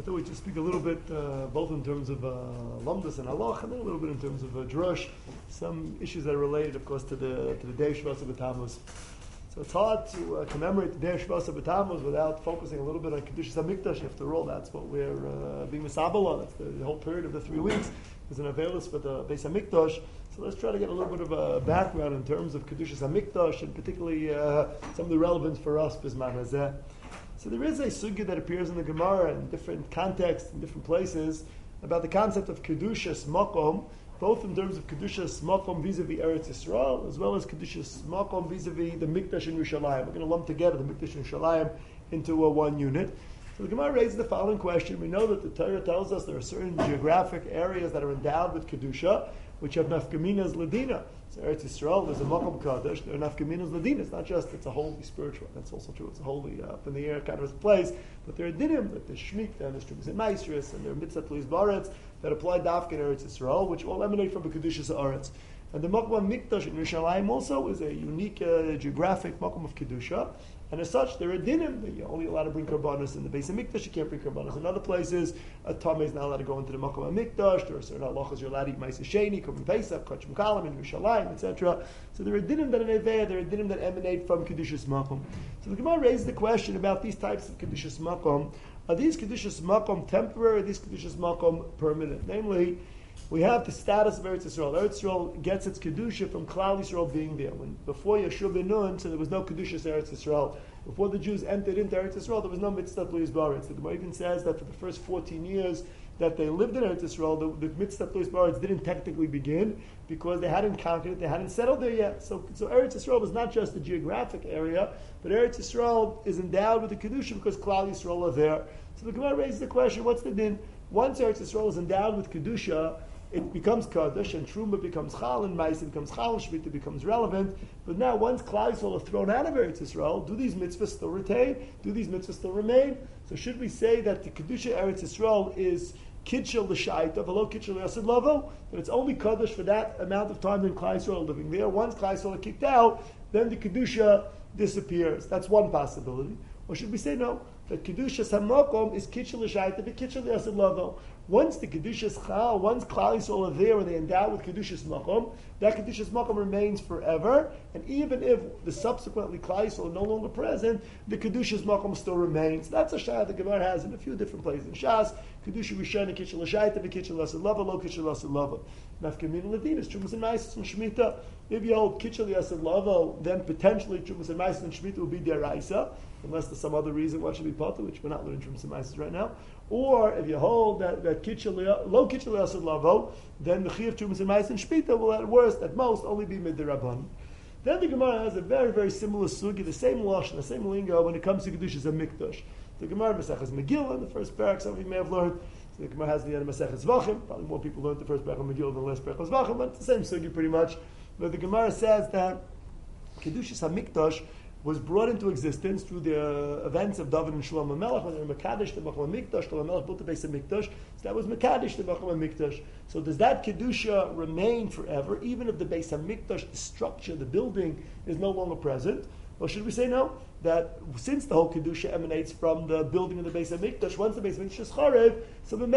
I thought we'd just speak a little bit, both in terms of Lamdas and Halach, and then a little bit in terms of Drush, some issues that are related, of course, to the day of Shavuos B'Tammuz. So it's hard to commemorate the day of Shavuos B'Tammuz without focusing a little bit on Kedushas HaMikdash. After all, that's what we're being misabel on. That's the whole period of the 3 weeks is an availus for the Beis HaMikdash. So let's try to get a little bit of a background in terms of Kedushas HaMikdash, and particularly some of the relevance for us, Bisman Hazeh. So there is a sugya that appears in the Gemara in different contexts, in different places, about the concept of Kedushas Makom, both in terms of Kedushas Makom vis-a-vis Eretz Yisrael, as well as Kedushas Makom vis-a-vis the Mikdash in Yerushalayim. We're going to lump together the Mikdash in Yerushalayim into one unit. So the Gemara raises the following question. We know that the Torah tells us there are certain geographic areas that are endowed with Kedusha, which have nafkaminas ladina. So Eretz Yisrael, there's a Makom Kadosh, there are nafkaminas ladina. It's not just, it's a holy spiritual. That's also true. It's a holy, up in the air kind of a place. But there are dinim, like there's Shemitah, and there's Trumas and Maestris, and there are Mitzvah Tluis Baretz, that apply dafka in Eretz Yisrael, which all emanate from the Kedushas Haaretz. And the Makom Mikdash in Yerushalayim also is a unique geographic Makom of Kedusha. And as such, there are dinim that you're only allowed to bring karbanos in the Beis HaMikdash. You can't bring karbanos in other places. A tameh is not allowed to go into the Makom HaMikdash. There are certain halachas you're allowed to eat Ma'aseh Sheni, Korban Pesach, Kachim Kalam in Yerushalayim, etc. So there are dinim that are neveah, there are dinim that emanate from Kedushas Makom. So the Gemara raises the question about these types of Kedushas Makom. Are these Kedushas Makom temporary, or are these Kedushas Makom permanent? Namely, we have the status of Eretz Yisrael. Eretz Yisrael gets its Kedusha from Klal Yisrael being there. Before Yeshua ben Nun, so there was no Kedushas Eretz Yisrael. Before the Jews entered into Eretz Yisrael, there was no Mitzvah Tluis Baretz. The Gemara even says that for the first 14 years that they lived in Eretz Yisrael, the Mitzvah Tluis Baretz didn't technically begin because they hadn't conquered it, they hadn't settled there yet. So Eretz Yisrael was not just a geographic area, but Eretz Yisrael is endowed with the Kedusha because Klal Yisrael are there. So the Gemara raises the question, what's the din? Once Eretz Yisrael is endowed with Kedusha, it becomes Kaddish, and Truma becomes Chal, and Ma'aseh becomes Chal, Shemitah becomes relevant. But now, once Klal Yisrael are thrown out of Eretz Yisrael, do these mitzvahs still retain? Do these mitzvahs still remain? So should we say that the Kedusha Eretz Yisrael is Kitchel l'Shaita, v'lo Kitchel l'Yasid Lavo, that it's only Kaddish for that amount of time that Klal Yisrael are living there? Once Klal Yisrael are kicked out, then the Kedusha disappears. That's one possibility. Or should we say no? That Kedusha Hamakom is Kitchel l'Shaita, v'Kitchel l'Yasid Lavo. Once the Kedushas Chal, once Klal Yisrael are there and they endow with Kedushas Makom, that Kedushas Makom remains forever, and even if the subsequently Klal Yisrael are no longer present, the Kedushas Makom still remains. That's a shayah the Gemara has in a few different places. In Shas, Kedusha Rishon, Kitchel l'Shaita, v'Kitchel l'Yasid Lavo, lo Kitchel l'Yasid Lavo. Nafkamin l'Adinas, Trumas and Ma'aseh and Shemitah. If you hold Kitchel l'Yasid Lavo, then potentially Trumas and Ma'aseh and Shemitah will be deraisa, unless there's some other reason why it should be potter, which we're not learning Trumas and Ma'aseh right now. Or if you hold that low Kitchel l'Yasid Lavo, then the Chiyuv Trumas and Ma'aseh and Shemitah will at worst, at most, only be mid-derabban. Then the Gemara has a very, very similar sugi, the same lashon, the same lingo when it comes to Kedushas HaMikdash. The Gemara Maseches Megillah, in the first parak, some of you may have learned. So the Gemara has the end of Maseches Zvachim. Probably more people learned the first parak of Megillah than the last parak of Zvachim, but it's the same sugi pretty much. But the Gemara says that Kedushas HaMikdash was brought into existence through the events of David and Shlomo Melech when they were Mekadesh, the Makom HaMikdash. Shlomo Melech built the Beis HaMikdash, so that was Mekadesh, the Makom HaMikdash. So does that Kedusha remain forever, even if the Beis HaMikdash, the structure, the building, is no longer present? Or should we say no? That since the whole Kedusha emanates from the building of the Beis HaMikdash, once the Beis HaMikdash is Charev, so the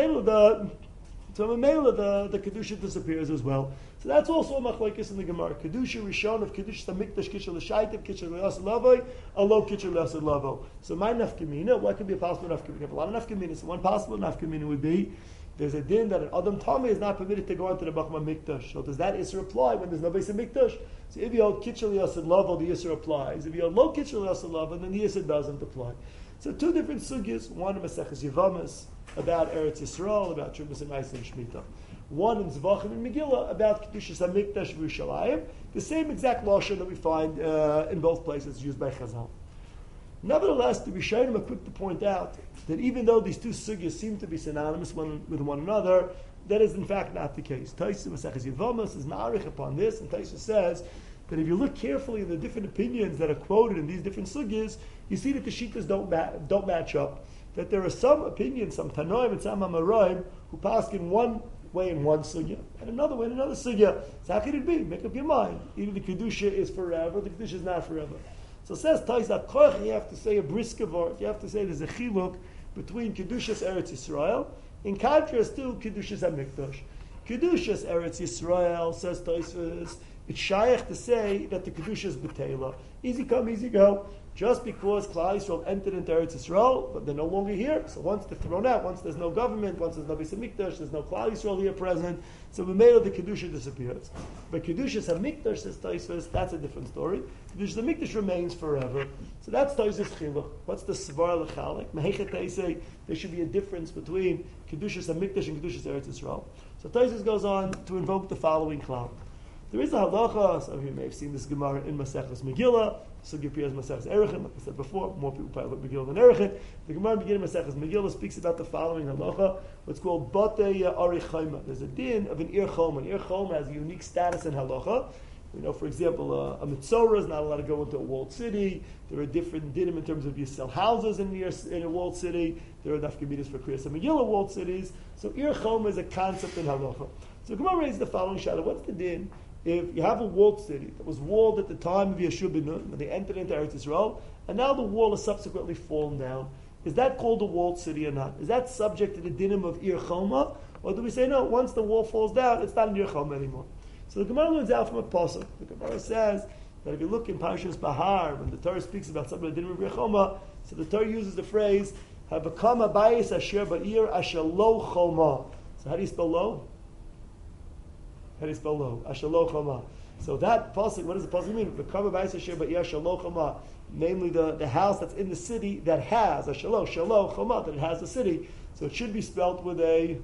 Kedusha disappears as well. So that's also a machlokes in the Gemara. Kedusha Rishon of Kedusha HaMikdash, Kitchel l'Shaita, Kitchel l'Yasid Lavo, alo Kitchel l'Yasid Lavo. So my nafkamina, what could be a possible nafkamina? We have a lot of nafkaminas. So one possible nafkamina would be, there's a din that an Adam Tameh is not permitted to go into the Makom HaMikdash. So does that Isser apply when there's no Beis HaMikdash? So if you hold Kitchel l'Yasid Lavo, the Isser applies. If you hold low Kitchel l'Yasid Lavo, then the Isser doesn't apply. So two different sugyas, one in Maseches Yevamis, about Eretz Yisrael, about Trumas and Ma'aseh and Shemitah. One in Zvachim and Megillah, about Kedushas HaMikdash Yerushalayim, the same exact lashon that we find in both places used by Chazal. Nevertheless, the Rishonim are quick to point out that even though these two sugyas seem to be synonymous with one another, that is in fact not the case. Taisa Maseches Yevamis is ma'arich upon this, and Taisa says that if you look carefully at the different opinions that are quoted in these different sugyas, you see that the shittas don't match up. That there are some opinions, some Tanoim and some Amoraim, who pass in one way in one sugya, and another way in another sugya. So how can it be? Make up your mind. Either the Kedusha is forever, the Kedusha is not forever. So it says Taisa Koch, you have to say a brisker word, you have to say there's a chiluk between Kedushas Eretz Yisrael in contrast to Kedushas HaMikdash. Kedushas Eretz Yisrael, says Tosfos, it's shaykh to say that the Kedusha is B'teila. Easy come, easy go. Just because Klal Yisrael entered into Eretz Yisrael, but they're no longer here. So once they're thrown out, once there's no government, once there's no Beis HaMikdash, there's no Klal Yisrael here present, so B'meila the Kedusha disappears. But Kedushas HaMikdash, says Tosfos, that's a different story. Kedushas HaMikdash remains forever. So that's Tosfos Chinuch. What's the Svar L'Chalek? Mehechet they say there should be a difference between Kedushas HaMikdash and Kedushas Eretz Yisrael. So Tosfos goes on to invoke the following klal. There is a halacha, some of you may have seen this Gemara in Maseches Megillah, Sugi appears in Maseches Erechin, like I said before, more people probably look Megillah than Erechin. The Gemara beginning of Maseches Megillah speaks about the following halacha, what's called Batei Ari Chayma. There's a din of an Ir Choma. An Ir Choma has a unique status in halacha. We know, for example, a Mitzorah is not allowed to go into a walled city. There are different dinim in terms of you sell houses in a walled city. There are nafkamidas for Kriyas Megillah walled cities. So Ir Choma is a concept in halacha. So Gemara raises the following shadow. What's the din? If you have a walled city that was walled at the time of Yeshua ben Nun, when they entered into Eretz Yisrael, and now the wall has subsequently fallen down, is that called a walled city or not? Is that subject to the dinim of Ir Choma? Or do we say, no, once the wall falls down, it's not an Ir Choma anymore? So the Gemara learns out from a pasuk. The Gemara says that if you look in Parshas Bahar, when the Torah speaks about something that didn't reach Choma, so the Torah uses the phrase "Havakam Abayis Asher Ba'ir Asher Lo Choma." So how do you spell lo? How do you spell lo? Asher Lo Choma. So that pasuk, what does the pasuk mean? Havakam Abayis Asher Ba'ir Asher Lo Choma. Namely, the house that's in the city that has Asher Lo Choma, that it has the city. So it should be spelled with a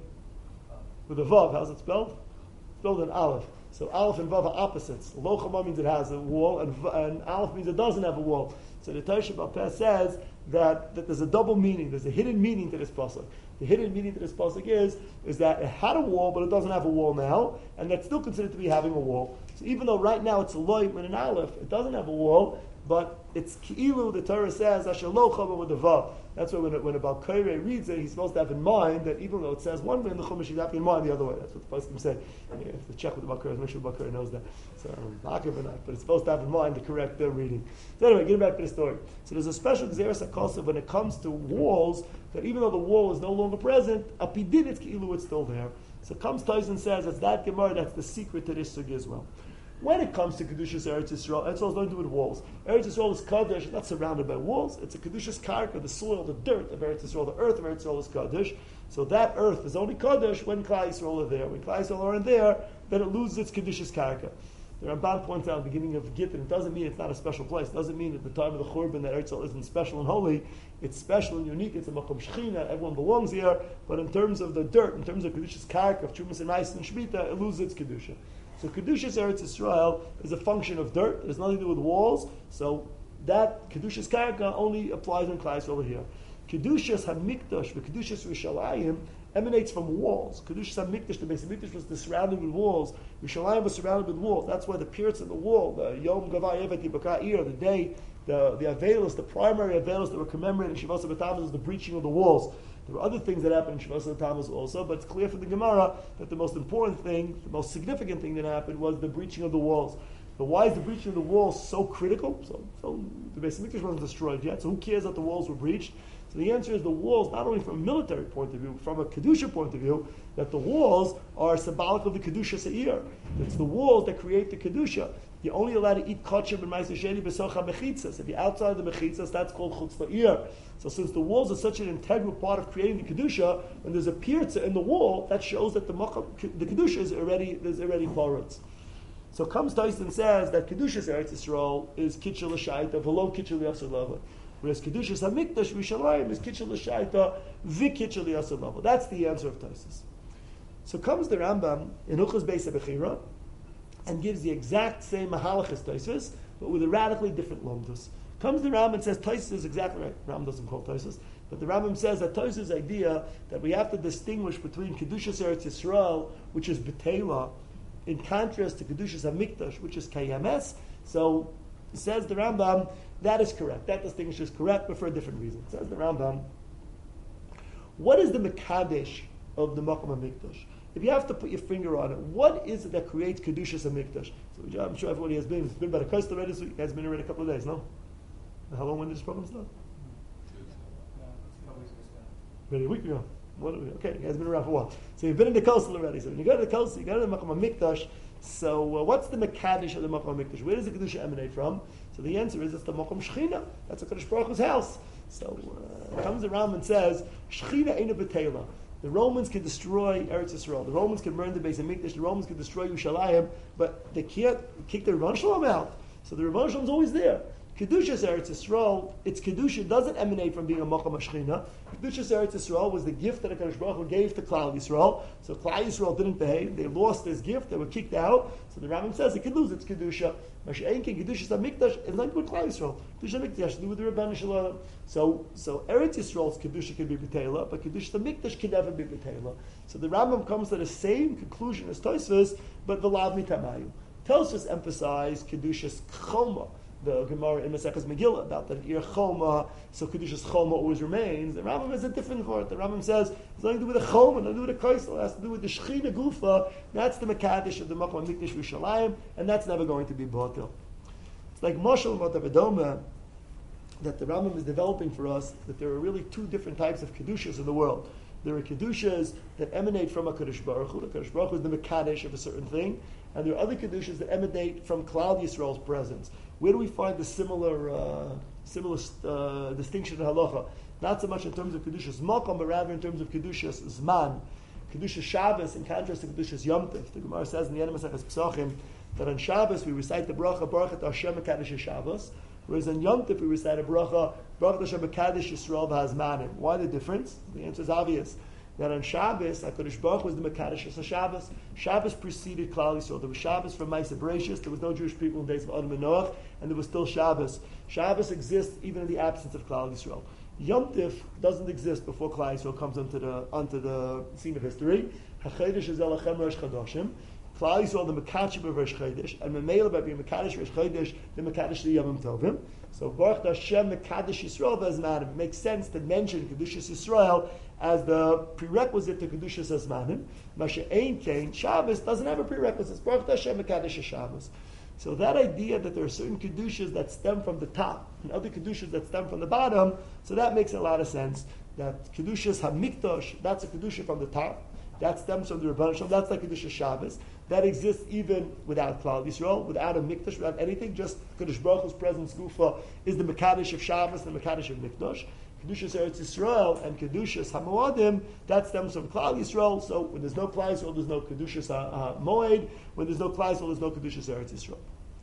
vav. How's it spelled? Spelled an aleph. So aleph and vav are opposites. Lo Chama means it has a wall, and aleph means it doesn't have a wall. So the Torah Shabbat Peh says that there's a double meaning. There's a hidden meaning to this pasuk. The hidden meaning to this pasuk is that it had a wall, but it doesn't have a wall now, and that's still considered to be having a wall. So even though right now it's a loy and an aleph, it doesn't have a wall, but it's ki'ilu, the Torah says, asher lo chama with the vav. That's why when a Baal Koreh reads it, he's supposed to have in mind that even though it says one way in the Chumash, he's having in mind the other way. That's what the Pasuk say. You have to check with the Baal Koreh, make sure the Baal Koreh knows that. So, but it's supposed to have in mind the correct reading. So anyway, getting back to the story. So there's a special Gzeres HaKosov when it comes to walls, that even though the wall is no longer present, apidin it's ki'ilu, it's still there. So comes Tyson says, that's that Gemara, that's the secret to this sugi as well. When it comes to Kedushas Eretz Yisrael, Eretz Yisrael has nothing to do with walls. Eretz Yisrael is Kaddish, it's not surrounded by walls. It's a Kedushas Karka, the soil, the dirt of Eretz Yisrael, the earth of Eretz Yisrael is Kaddish. So that earth is only Kaddish when Klal Yisrael are there. When Klal Yisrael aren't there, then it loses its Kedushas Karka. The Ramban points out at the beginning of Gittin, it doesn't mean it's not a special place. It doesn't mean at the time of the Churban that Eretz Yisrael isn't special and holy. It's special and unique. It's a Makom Shechina. Everyone belongs here. But in terms of the dirt, in terms of Kedushas Karka, of Chumas and Ma'is and Shemitah, it loses its Kedusha. So Kedushas Eretz Yisrael is a function of dirt. It has nothing to do with walls. So that Kedushas Karka only applies when Klal Yisrael over here. Kedushas HaMikdash, the Kedushas Rishalayim, emanates from walls. Kedushas HaMikdash, the Beis HaMikdash was surrounded with walls. Rishalayim was surrounded with walls. That's why the pierce in the wall, the Yom Gavai Evet Yibaka'ir, the day, the Avelis, the primary Avelis that were commemorated in Shavos HaBatamas is the breaching of the walls. There were other things that happened in Shavos HaTammuz also, but it's clear from the Gemara that the most important thing, the most significant thing that happened was the breaching of the walls. But why is the breaching of the walls so critical? So the Beis HaMikdash wasn't destroyed yet, so who cares that the walls were breached? So the answer is the walls, not only from a military point of view, from a Kedusha point of view, that the walls are symbolic of the Kedusha Se'ir. It's the walls that create the Kedusha. You're only allowed to eat kosher and ma'aser sheni b'socha mechitzas. If you're outside the mechitzas, that's called chutz la'ir. So since the walls are such an integral part of creating the kedusha, when there's a pirza in the wall, that shows that the kedusha is already parutz. So comes Tyson and says that kedushas Eretz Yisrael is kitchel l'shaita v'lo kitchel l'yasser lava, whereas kedushas hamikdash Rishalayim is kitchel l'shaita v'kitchel l'yasser lava. That's the answer of Tyson. So comes the Rambam in Hilchos Beis HaBechira and gives the exact same mahalach as Tosfos, but with a radically different lomdus. Comes the Rambam and says Tosfos is exactly right. Rambam doesn't call Tosfos, but the Rambam says that Tosfos' idea that we have to distinguish between Kedushas Eretz Yisrael, which is B'teila, in contrast to Kedushas HaMikdash, which is Kayames. So says the Rambam, that is correct. That distinction is correct, but for a different reason. Says the Rambam, what is the Mekadesh of the Makom HaMikdash? If you have to put your finger on it, what is it that creates Kedushas HaMikdash? So I'm sure everybody has been. It's been by the coast already, so it has been already a couple of days, no? How long when did this program start? Ready a week ago. Okay, he has been around for a while. So you've been in the Kosel already. So when you go to the Kosel, you go to the Makom HaMikdash. So what's the Mekadesh of the Makom HaMikdash? Where does the Kedusha emanate from? So the answer is it's the Makom Shechina. That's a Kadosh Baruch Hu's house. So it comes around and says, Shechina Eina B'Teila. The Romans can destroy Eretz Yisrael. The Romans can burn the Beis HaMikdash. The Romans can destroy Yerushalayim. But they can't kick the Rebbeinu Shalom out. So the Rebbeinu Shalom is always there. Kedushas Eretz Yisrael, its Kedusha doesn't emanate from being a Makom HaShechina. Kedushas Eretz Yisrael was the gift that HaKadosh Baruch Hu gave to Klal Yisrael. So Klal Yisrael didn't behave. They lost this gift. They were kicked out. So the Rambam says it could lose its Kedusha. Masha'enkin Kedushas HaMikdash is not with Klal Yisrael. Kedushas HaMikdash has to do with the Rebbeinu Shalom. So Eretz Yisrael's Kedusha can be B'Teila, but Kedushas HaMikdash can never be B'Teila. So the Rambam comes to the same conclusion as Tosfos, but V'lav Mitamayu. Tosfos emphasized Kedushas Choma. The Gemara in Maseches Megillah about that Ir Choma, so Kedushas Choma always remains. The Rambam has a different word. The Rambam says it's nothing to do with the Choma, nothing to do with the Kaisel, it has to do with the Shechina Gufa. That's the Mekadesh of the Makom HaMikdash Yerushalayim, and that's never going to be Batel. It's like Moshel Motavadoma that the Rambam is developing for us, that there are really two different types of Kedushas in the world. There are Kedushas that emanate from a Kadosh Baruch Hu. The Kadosh Baruch Hu is the Mekadesh of a certain thing. And there are other Kedushas that emanate from Klal Yisrael's presence. Where do we find the similar distinction in Halacha? Not so much in terms of Kedushas Makom, but rather in terms of Kedushas Zman. Kedushas Shabbos, in contrast to Kedushas Yom Tov. The Gemara says in the end of Maseches Pesachim that on Shabbos we recite the bracha, Baruch Atah Hashem Mekadesh Shabbos, whereas on Yom Tov we recite a bracha, Baruch Atah Hashem Mekadesh Yisrael V'Hazmanim. Why the difference? The answer is obvious. That on Shabbos, HaKadosh Baruch was the Mekadesh of Shabbos. Shabbos preceded Klal Yisrael. There was Shabbos from Ma'aseh Bereishis. There was no Jewish people in the days of Adam and Noach, and there was still Shabbos. Shabbos exists even in the absence of Klal Yisrael. Yom Tif doesn't exist before Klal Yisrael comes onto the scene of history. HaChedesh is Elachem Rosh Chodoshim. Klal Yisrael the Mekadesh of Rosh Chodesh, and Memela by being Mekadesh Rosh Chodesh, the Mekadesh the Yomim Tovim. So Baruch Hashem Mekadesh Yisrael V'Hazmanim. It makes sense to mention Kedushas Yisrael as the prerequisite to Kedushas Hazmanim. Masha'ein Kain, Shabbos doesn't have a prerequisite. Baruch Hashem Mekadesh Shabbos. So that idea that there are certain Kedushas that stem from the top and other Kedushas that stem from the bottom, so that makes a lot of sense. That Kedushas HaMikdash, that's a Kedusha from the top. That stems from the Rebbeinu Shalom. That's like Kedushas Shabbos. That exists even without Klal Yisrael, without a Mikdash, without anything. Just Kadosh Baruch Hu's presence, Gufa, is the Mekadesh of Shabbos and the Mekadesh of Mikdash. Kedushas Eretz Yisrael and Kedushas HaMoadim, that stems from Klal Yisrael. So when there's no Klal Yisrael, there's no Kedushas HaMoed. When there's no Klal Yisrael, there's no Kedushas Eretz Yisrael.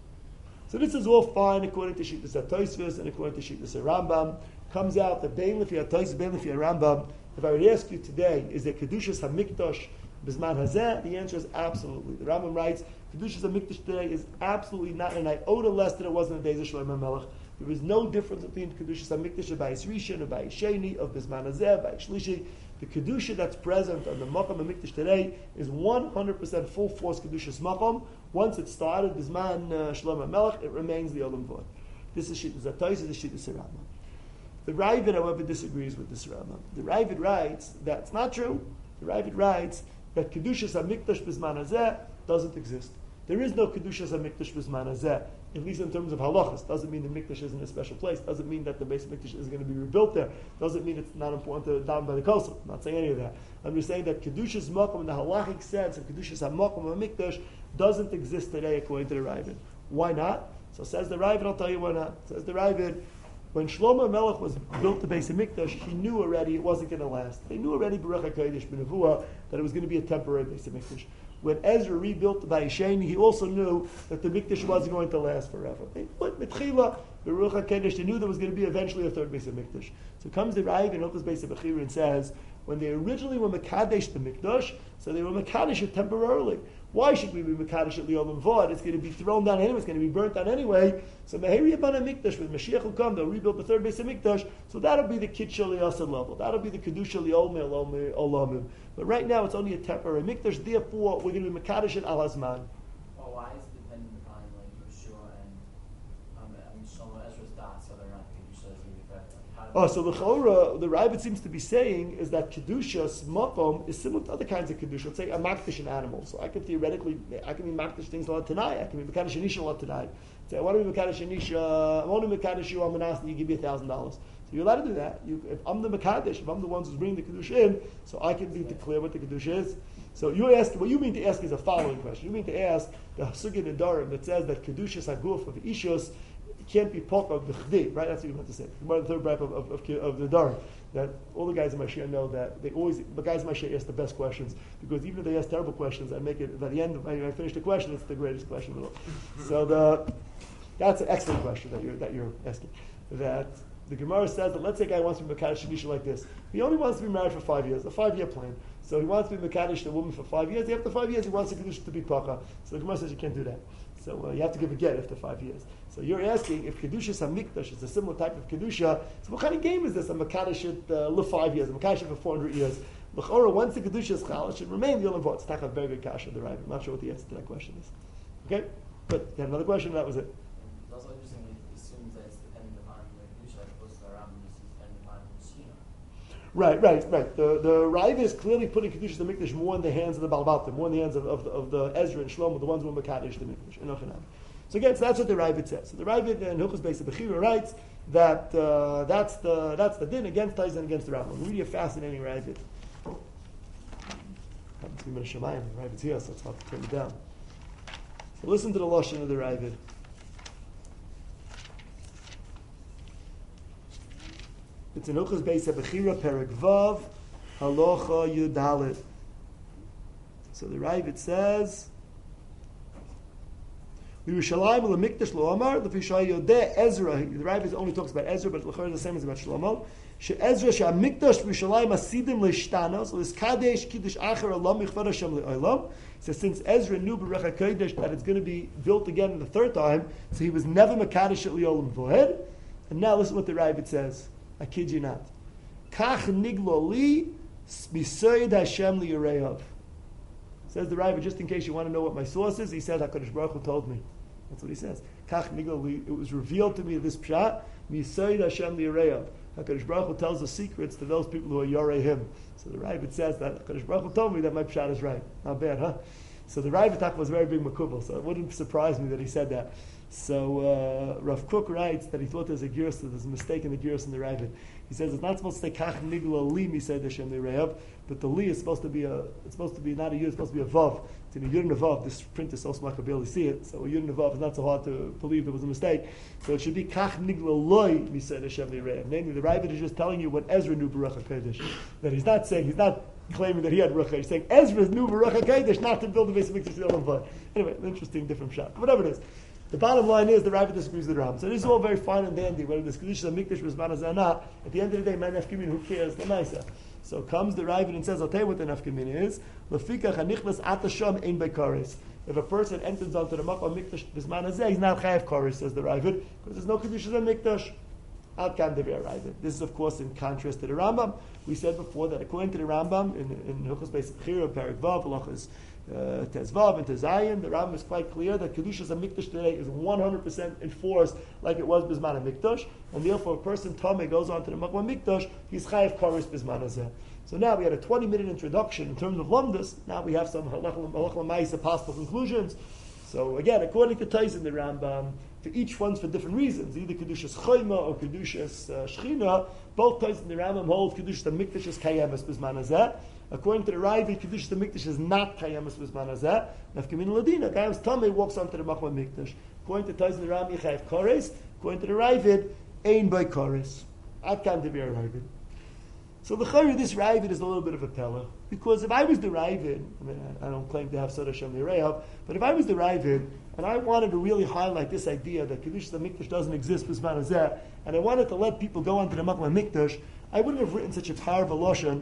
So this is all fine according to Shittas HaTosfos and according to Shittas HaRambam. Comes out that Bein Lefi HaTosfos, Bein Lefi HaRambam. If I would ask you today, is there Kedushas HaMikdash Bisman Hazeh? The answer is absolutely. The Rambam writes, Kedushas HaMikdash today is absolutely not an iota less than it was in the days of Shlomo HaMelech. There is no difference between Kedushas HaMikdash of Bayis Rishon, of Bayis Sheni, of Bisman Hazeh, Bayis Shlishi. The Kedusha that's present on the Makom HaMikdash today is 100% full force Kedushas Makom. Once it started, Bisman Shlomo HaMelech, it remains the Olam Vod. This is Shittas HaTosfos, this is Shittas HaRambam. The Ravid, however, disagrees with this Rambam. The Ravid writes that's not true. The Ravid writes that Kedushas HaMikdash Bisman Hazeh doesn't exist. There is no Kedushas HaMikdash Bisman Hazeh, at least in terms of halachas. Doesn't mean the Mikdash is in a special place. Doesn't mean that the base of Mikdash is going to be rebuilt there. Doesn't mean it's not important to down by the coastal. I'm not saying any of that. I'm just saying that Kedushas Makom in the halachic sense and Kedushas HaMakom HaMikdash doesn't exist today according to the Ravid. Why not? So says the Ravid, I'll tell you why not. Says the Ravid, when Shlomo Melech was built the base of Mikdash, he knew already it wasn't going to last. They knew already, Baruch HaKodesh B'Nevuah, that it was going to be a temporary base of Mikdash. When Ezra rebuilt the Bayis Sheni, he also knew that the Mikdash wasn't going to last forever. But Mitchila, Baruch HaKodesh, they knew there was going to be eventually a third base of Mikdash. So comes the Rav in Hilchos Beis HaBechira and says, when they originally were Mekadesh the Mikdash, so they were Mekadesh it temporarily. Why should we be Mekadesh at Li'olam Vod? It's going to be thrown down anyway. It's going to be burnt down anyway. So Meheri Yabana Mikdash, when Mashiach will come, they'll rebuild the third base of Mikdash. So that'll be the Kitshel Yasad level. That'll be the Kedusha Li'olmei Olamim. But right now, it's only a temporary Mikdash. Therefore, we're going to be Mekadesh at Al Hazman. Well, why is it dependent upon like Yeshua and Shlomo Ezra's dots, whether or not the Kedusha is going to be effective? So the Chora, the Ravid seems to be saying is that Kedushas Makom is similar to other kinds of Kedusha. Let's say a Makdish in animals. So I can theoretically, I can be Makdish things a lot tonight. I can be Mekadesh Anisha a lot tonight. Say, I want to be Mekadesh Anisha, I want to be Mekadesh you, I'm an ask you give me $1,000. So you're allowed to do that. If I'm the Mekadesh, if I'm the ones who's bringing the Kedusha in, so I can be declare what the Kedusha is. So you ask, what you mean to ask is a following question. You mean to ask the Sugin and Darim that says that Kedushas Haguf of Ishus can't be part of the Chdi, right? That's what you meant to say. The third bribe of the Darim. That all the guys in my share know that the guys in my share ask the best questions, because even if they ask terrible questions, I make it at the end. When I finish the question, it's the greatest question of all. So that's an excellent question that you're asking. That the Gemara says that let's say a guy wants to be Mekadesh Shanisha like this. He only wants to be married for 5 years, a 5-year plan. So he wants to be Mekadesh the woman for 5 years. After 5 years, he wants the Kedusha to be Pacha. So the Gemara says you can't do that. So you have to give a get after 5 years. So you're asking if Kedushas HaMikdash is a similar type of Kedusha, so what kind of game is this? A Mekadesh live 5 years, a Mekadesh for 400 years. L'chora, once the Kedusha is Chal, it should remain the Yolam Vot. It's not a very good kasha of the Rav. I'm not sure what the answer to that question is. Okay? But you had another question, that was it. It's also interesting that it assumes that it's dependent upon the Kedusha, as opposed to the Rambam, it's dependent upon the Shina. Right. The Rav is clearly putting Kedushas HaMikdash more in the hands of the Balbatim, more in the hands of the Ezra and Shlomo, the ones who are Mekadesh the Mikdash. So again, that's what the Ravid says. So the Ravid in Hilchos Beis Bechira writes that that's the din against Taiz and against the Rambam. Really a fascinating Ravid. Happens to be Min Shemayim. The Ravid's here, so it's hard to turn it down. So listen to the lashon of the Ravid. It's in Hilchos Beis Bechira Perek Vav Halacha Yudalit. So the Ravid says. Yerushalayim u'lemikdash lo amar l'fishay yodeh Ezra. The Rav only talks about Ezra, but l'chor the same as about Shlomo. She Ezra she'amikdash v'Yerushalayim asidim leishtanos l'skadesh kiddush acher alam yichvad Hashem le'olam. So since Ezra knew b'Ruach HaKodesh that it's going to be built again the third time, so he was never mekadesh at le'olam vohed. And now listen what the Rav says. I kid you not. Kach niglo li misoyed Hashem li'yareyav. Says the Rav, just in case you want to know what my source is, he says HaKadosh Baruch Hu told me. That's what he says. Kach nigla, it was revealed to me this pshat, Misoid Hashem li'yareyav. HaKadosh Baruch Hu tells the secrets to those people who are yarei him. So the Rav says that HaKadosh Baruch Hu told me that my pshat is right. Not bad, huh? So the Rav was a very big makubal, so it wouldn't surprise me that he said that. So Rav Kook writes that he thought there's a girsa, there's a mistake in the girsa in the Rav. He says it's not supposed to say Kach nigla li Misoid Hashem li'yareyav, but the li is supposed to be not a yud, it's supposed to be a vav. It's in a yud and a vav. This print is so small I could barely see it. So a yud and a vav is not so hard to believe there was a mistake. So it should be Kach nigla loy Misoid Hashem li'yareyav. Namely, the Rav is just telling you what Ezra knew B'Ruach HaKodesh. That he's not claiming that he had B'Ruach HaKodesh. He's saying Ezra knew B'Ruach HaKodesh not to build the Beis HaMikdash Yolam Vod. Anyway, an interesting different shot. Whatever it is. The bottom line is the Rav disagrees with the Ram. So this is all very fine and dandy, whether this Kedusha HaMikdash was Manazah or not. At the end of the day, man nefkamin, who cares? The Maisa. So comes the Rav and says, I'll tell you what the nefkamin is. Lefikach hanichlas atasham ein beikaris. If a person enters onto the Makom HaMikdash Bismanazeh, he's not chayav karis, says the Rav, because there's no Kedusha HaMikdash. Ad kan dever Rav. This is, of course, in contrast to the Rambam. We said before that according to the Rambam, in Hilchos Beis Bechira, Perek Vav, Halachas Tezvav and Tezayin, the Rambam is quite clear that Kedushas HaMikdash today is 100% enforced like it was Bisman HaMikdash, and therefore a person Tomei goes on to the Makom HaMikdash, he's chayav karis Bisman Hazeh. So now we had a 20-minute introduction in terms of Lumdus. Now we have some Halach L'Maisa possible conclusions. So again, according to Taiz the Rambam, for each one's for different reasons, either Kedushas Choyma or Kedushas Shechina, both Taiz the Rambam hold Kedushas HaMikdash is Kayemes Bisman Hazeh. According to the Ravi, Kedushas HaMikdash is not Kayemes Bisman Hazeh. Nafkamin Ladina, Kayem Tamei walks onto the Makom HaMikdash. According to Taiz the Rambam, Yechayev Kares. According to the Ravid, Ein by Kares. Ad kan devir Ravid. So the Chayr, this Ravid is a little bit of a teller, because if I was the Ravid, I don't claim to have Sod Hashem L'Rehav, but if I was the Ravid, and I wanted to really highlight this idea that Kedushas HaMikdash doesn't exist Bisman Hazeh, and I wanted to let people go onto the Makom HaMikdash, I wouldn't have written such a powerful lashon,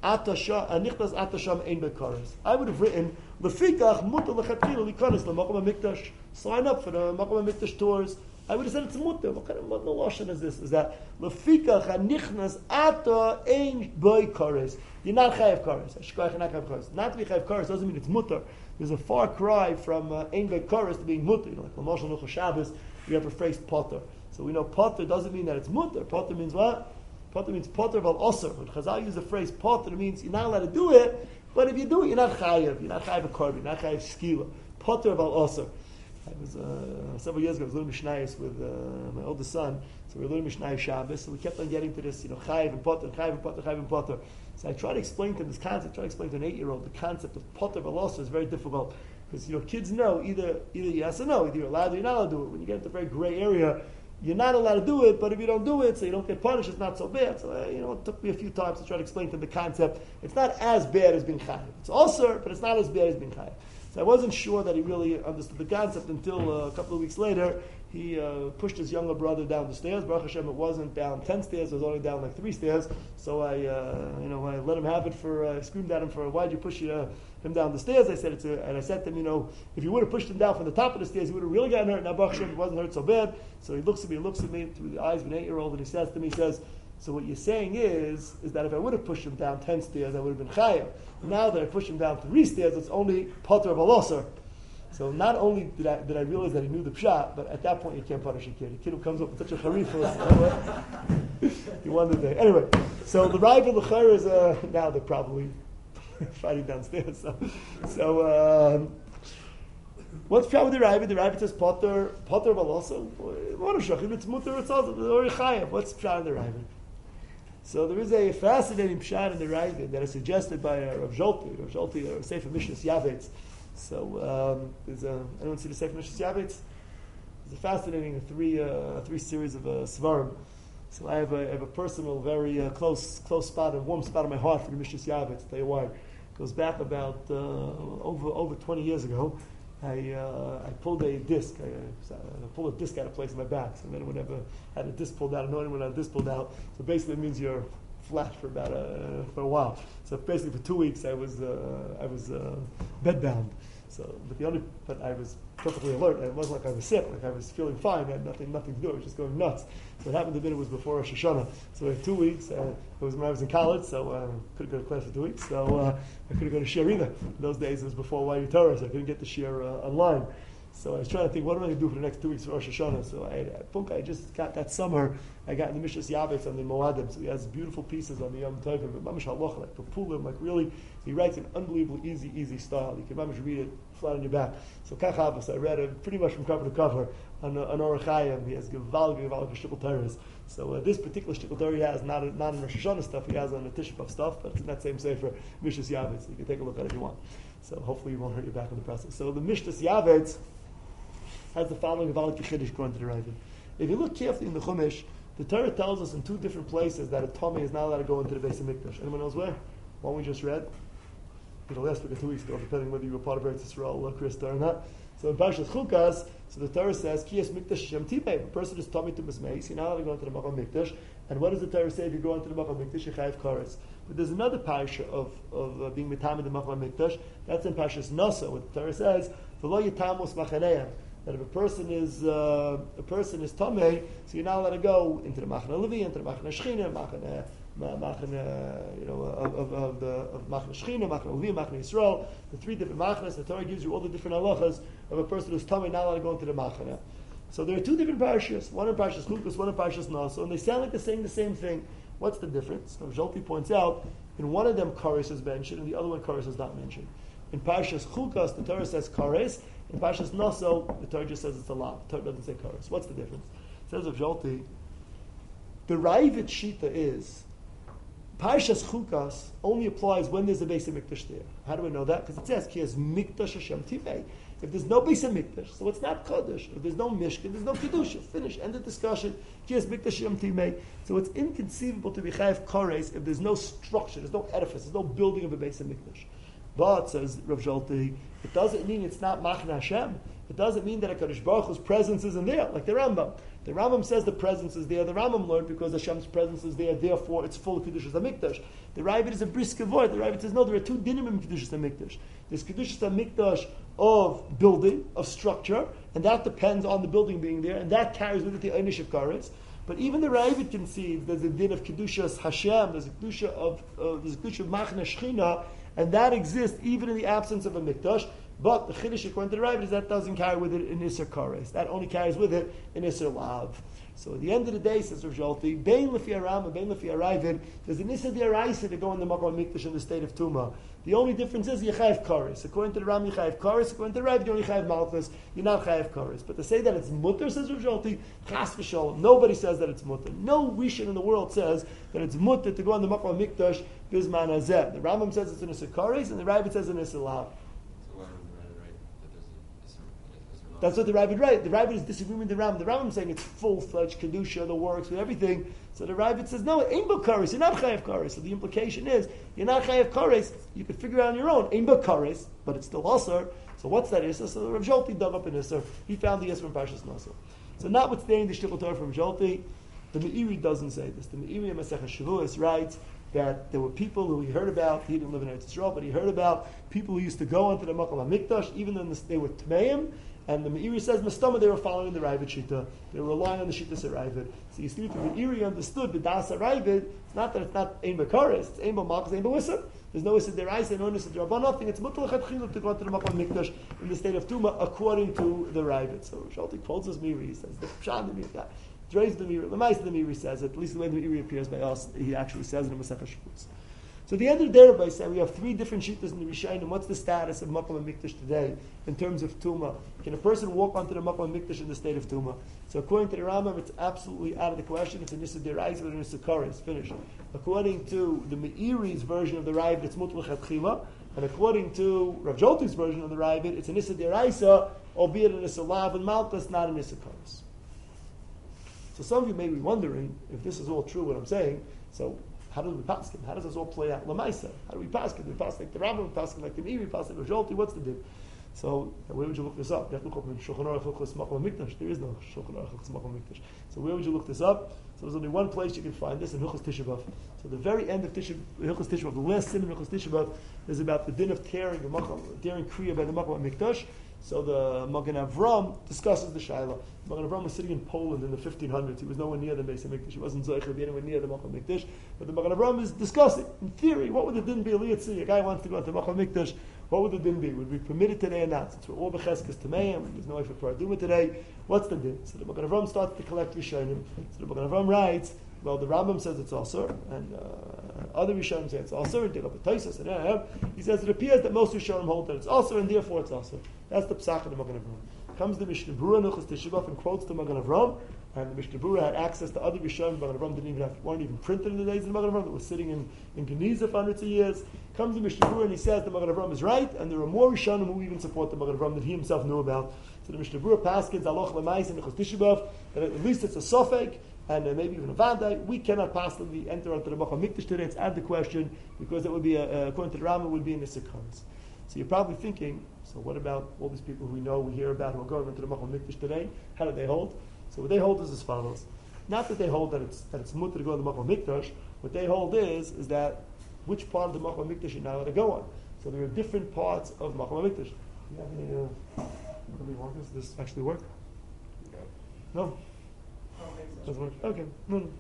Anichtas Atasham Ein Bekaris. I would have written, Lefikach Mutar Lechatchila Likanis LeMakom HaMikdash. Sign up for the Makom HaMikdash tours. I would have said it's mutter. What kind of mutter lashon is this? Is that Lefikach Anichnas Ata Ein Bekaris? You're not chayav karis. Shkoyach, you're not chayav karis. Not to be chayav karis doesn't mean it's mutter. There's a far cry from Ein Bekaris to being mutter. You know, like L'Moshel Nuchah Shabbos, we have a phrase potter. So we know potter doesn't mean that it's mutter. Potter means what? Potter means potter val osir. When Chazal use the phrase potter, it means you're not allowed to do it, but if you do it, you're not chayav. You're not chayav a korban. You're not chayav skila. Potter val osir. I was several years ago. I was learning Mishnayos with my oldest son, so we were learning Mishnayos Shabbos. So we kept on getting to this, Chayiv and Potter, Chayiv and Potter, Chayiv and Potter. So I tried to explain to him this concept. Try to explain to an 8-year-old the concept of Potter Velosa is very difficult because kids know either yes or no. Either you're allowed or you're not allowed to do it. When you get into a very gray area, you're not allowed to do it. But if you don't do it, so you don't get punished, it's not so bad. So it took me a few times to try to explain to him the concept. It's not as bad as being Chayiv. It's also, but it's not as bad as being Chayiv. So I wasn't sure that he really understood the concept until a couple of weeks later. He pushed his younger brother down the stairs. Baruch Hashem, it wasn't down 10 stairs; it was only down like 3 stairs. So I let him have it I screamed at him for, "Why'd you push him down the stairs?" I said, and I said to him, if you would have pushed him down from the top of the stairs, he would have really gotten hurt. Now Baruch Hashem, it wasn't hurt so bad. So he looks at me through the eyes of an 8-year-old, and he says to me, "So what you're saying is that if I would have pushed him down 10 stairs, I would have been chayav. Now that I pushed him down 3 stairs, it's only potter of a losser." So not only did I realize that he knew the pshat, but at that point you can't punish a kid. A kid who comes up with such a harifus, he won the day. Anyway, so the rival l'chayr is now they're probably fighting downstairs. So what's pshat with the rival? The rival says potter of a losser. What a shachim? It's mutter. It's also or chayav. What's pshat in the rival? So there is a fascinating pshat in the Ravid that is suggested by Rav Zolti. Rav Zolti, Sefer Mishnas Yavetz. So anyone see the Sefer Mishnas Yavetz? It's a fascinating three series of svarim. So I have a personal, very close spot, a warm spot in my heart for the Mishnas Yavetz. I'll tell you why. It goes back about over 20 years ago. I pulled a disc. I pulled a disc out of place in my back. So anyone ever had a disc pulled out? I know anyone had a disc pulled out. So basically, it means you're flat for a while. So basically, for 2 weeks, I was bedbound. But I was perfectly alert. It wasn't like I was sick. Like I was feeling fine. I had nothing to do. I was just going nuts. So it happened to be it was before Rosh Hashanah. So in 2 weeks, it was when I was in college. So I couldn't go to class for 2 weeks. So I couldn't go to shir either. In those days, it was before YU Torah, so I couldn't get the shir online. So I was trying to think, what am I going to do for the next 2 weeks for Rosh Hashanah? So I just got that summer, I got in the Mishnas Yavetz on the Moadim. So he has beautiful pieces on the Yom Tovim, but Mamash Halach, like Papulim, like really, he writes an unbelievably easy style. You can Mamash read it flat on your back. So Kachavas, I read it pretty much from cover to cover on Orach Chaim. He has Gevalg Shtickle Torahs. So this particular Shtickle Torah he has, not in Rosh Hashanah stuff, he has on the Tisha B'Av stuff, but it's in that same Sefer, Mishnas Yavetz. You can take a look at it if you want. So hopefully you won't hurt your back in the process. So the Mishnas Yavetz has the following Gevalg Chiddush according to the Ravid. If you look carefully in the Chumash, the Torah tells us in 2 different places that a Tomei is not allowed to go into the Beis HaMikdash. Anyone knows where? One we just read. Last week or 2 weeks ago, depending whether you were part of Eretz Yisrael, Krista, or not. So in Parshas Chukas, so the Torah says, Kiyas Mikdash Shem Timei. If a person is Tomei to Bismeis, you're not allowed to go into the Machal Mikdash. And what does the Torah say if you go into the Machal Mikdash? You chayav kares. But there's another parsha of being mitam in the Machal Mikdash. That's in Parshas Nasa, what the Torah says, V'lo yitamos machaneim. That if a person is Tomei, so you're not allowed to go into the Machane Levi, into the Machane Shechina, Machane Shechina, Machane Levi, Machane Yisrael, the 3 different Machanes. The Torah gives you all the different halachas of a person who's Tomei, not allowed to go into the Machane. So there are 2 different parashas, one in Parshas Chukas, one in Parshas Nasa, and they sound like they're saying the same thing. What's the difference? So Zolti points out, in one of them Kares is mentioned, and the other one Kares is not mentioned. In Parshas Chukas, the Torah says Kares. In Parshas Naso, the Torah just says it's a lot. The Torah doesn't say Kares. What's the difference? It says of Zolti, the Ravid Shita is, Parshas Chukas only applies when there's a Beis HaMikdash there. How do we know that? Because it says, Ki has Mikdash Hashem Tivei. If there's no Beis HaMikdash, so it's not Kodesh. If there's no Mishkan, there's no Kedusha. Finish. End of discussion. Ki has Mikdash Hashem Tivei. So it's inconceivable to be Chayav Kares if there's no structure, there's no edifice, there's no building of a Beis HaMikdash. But, says Rav Zolti, it doesn't mean it's not Machne Hashem. It doesn't mean that HaKadosh Baruch Hu's presence isn't there, like the Rambam. The Rambam says the presence is there. The Rambam learned because Hashem's presence is there, therefore it's full of Kedushas HaMikdash. The Ravid is a brisk avoid. The Ravid says, no, there are 2 dinim in Kedushas HaMikdash. There's Kedushas HaMikdash of building, of structure, and that depends on the building being there, and that carries with it the Einish of Karetz. But even the Ravid concedes there's a din of Kedushas Hashem, there's a Kedusha of Machne Shechina, and that exists even in the absence of a mikdash. But the chiddush according to the Ravid is that doesn't carry with it an Isser Kares. That only carries with it an Isser Lav. So at the end of the day, says Rav Zolti, Bein Lefi Aram and Bein Lefi Ravid, there's an Isser D'Araisa to go in the Makom Mikdash in the state of Tumah. The only difference is you chayav kares. According to the Ram, you chayav kares. According to the Rav, you only chayav malchus. You're not chayav kares. But to say that it's mutter, says Rav Sholti, chas v'sholom. Nobody says that it's mutter. No rishon in the world says that it's mutter to go on the Makom Mikdash bizman hazeh. The Rambam says it's an issa kares, and the Rav says an issa lav. That's what the Ravid writes. The Ravid is disagreeing with the Rambam. The Rambam is saying it's full-fledged kedusha, the works with everything. So the Ravid says, no, ain't b'kares. You're not chayav kares. So the implication is you're not chayav kares. You could figure it out on your own. Ain't b'kares, but it's still asur. So what's that issa? So Rav Sholti dug up an issa. He found the issa from Parshas Naso. So notwithstanding the shtickle Torah from Sholti, the Meiri doesn't say this. The Meiri in Masechah Shavuos writes that there were people who he heard about. He didn't live in Eretz Yisrael, but he heard about people who used to go into the Makom HaMikdash, even though they were Tmeim. And the Meiri says, Mastama, they were following the Ravid Shita. They were relying on the Shita Ravid. So you see, the Meiri understood the Das Ravid. It's not that it's not Ein Bakaris, it's Ein B'Malchus, Ein B'Wisser. There's no Issa Deraisa, no Issa Derabban, nothing. It's Mutal Chiluk to go to the Makom Mikdash in the state of Tuma according to the Ravid. So Shalti quotes his Meiri. He says, the Pshat the Meiri, that Dreis the Meiri, the Meis the Meiri says it, at least the way the Meiri appears by us, he actually says it in Masechah Shavuos. So at the end of the day, Rabbi said, we have three different shittas in the Rishayim. What's the status of Makom HaMikdash today in terms of Tumah? Can a person walk onto the Makom HaMikdash in the state of Tumah? So according to the Rambam, it's absolutely out of the question. It's a Nissa Deraisa or a Nissa Kares. Finished. According to the Meiri's version of the Ravid, it's Mutlach Chatchila. And according to Rav Jolti's version of the Ravid, it's a Nissa Deraisa, albeit a Nissa Lav and Malchus, not a Nissa Kares. So some of you may be wondering if this is all true, what I'm saying. So how do we pass it? How does this all play out? Lamaisa. How do we pass it? Do we pass like the Rambam, pass like the Meiri, pass like the Jolti? What's the dip? So where would you look this up? You have to look up in Shulchan Aruch Hilchos Makom HaMikdash. There is no Shulchan Aruch Hilchos Makom HaMikdash. So where would you look this up? So there's only one place you can find this in Hilchos Tisha B'Av. So the very end of Hilchos Tisha B'Av, the last sin in Hilchos Tisha B'Av is about the din of tearing Kriya by the Makom HaMikdash. So the Magen Avram discusses the Shaila. Magen Avram was sitting in Poland in the 1500s. He was nowhere near the Beis HaMikdash. He wasn't Zoich to be anywhere near the Makom HaMikdash. But the Magen Avram is discussing, in theory, what would the din be? A guy wants to go to the Makom HaMikdash. What would the din be? Would we permit it today or not? Since we're all b'cheskes Tameim, there's no way for Paraduma today. What's the din? So the Magen Avram starts to collect Rishonim. So the Magen Avram writes, well, the Rambam says it's also, and other Rishonim say it's also, and dig up a Taisus, and he says it appears that most Rishonim hold that it's also, and therefore it's also. That's the Psach of the Magen Avram. Comes the Mishnah Berurah Hilchos Tisha B'Av and quotes the Magen Avram, and the Mishnah Berurah had access to other Rishonim. Magen Avram weren't even printed in the days of the Magen Avram, that was sitting in Geniza for hundreds of years. Comes the Mishnah Berurah and he says the Magen Avram is right, and there are more Rishonim who even support the Magen Avram than he himself knew about. So the Mishnah Berurah paskins Aloch Lemais and Hilchos Tisha B'Av, that at least it's a Sofek, and maybe even a Vadai. We cannot possibly enter onto the Makom HaMikdash today. It's out of the question, because it would be, according to the Rambam, would be an Issa Kares. So you're probably thinking, so what about all these people we know, we hear about, who are going into the Makom HaMikdash today? How do they hold? So what they hold is as follows. Not that they hold that it's mutter to go to the Makom HaMikdash. What they hold is that which part of the Makom HaMikdash you're not allowed to go on. So there are different parts of Makom HaMikdash. Do you have any workers? Does this actually work? No? Doesn't work? Okay. No. Okay.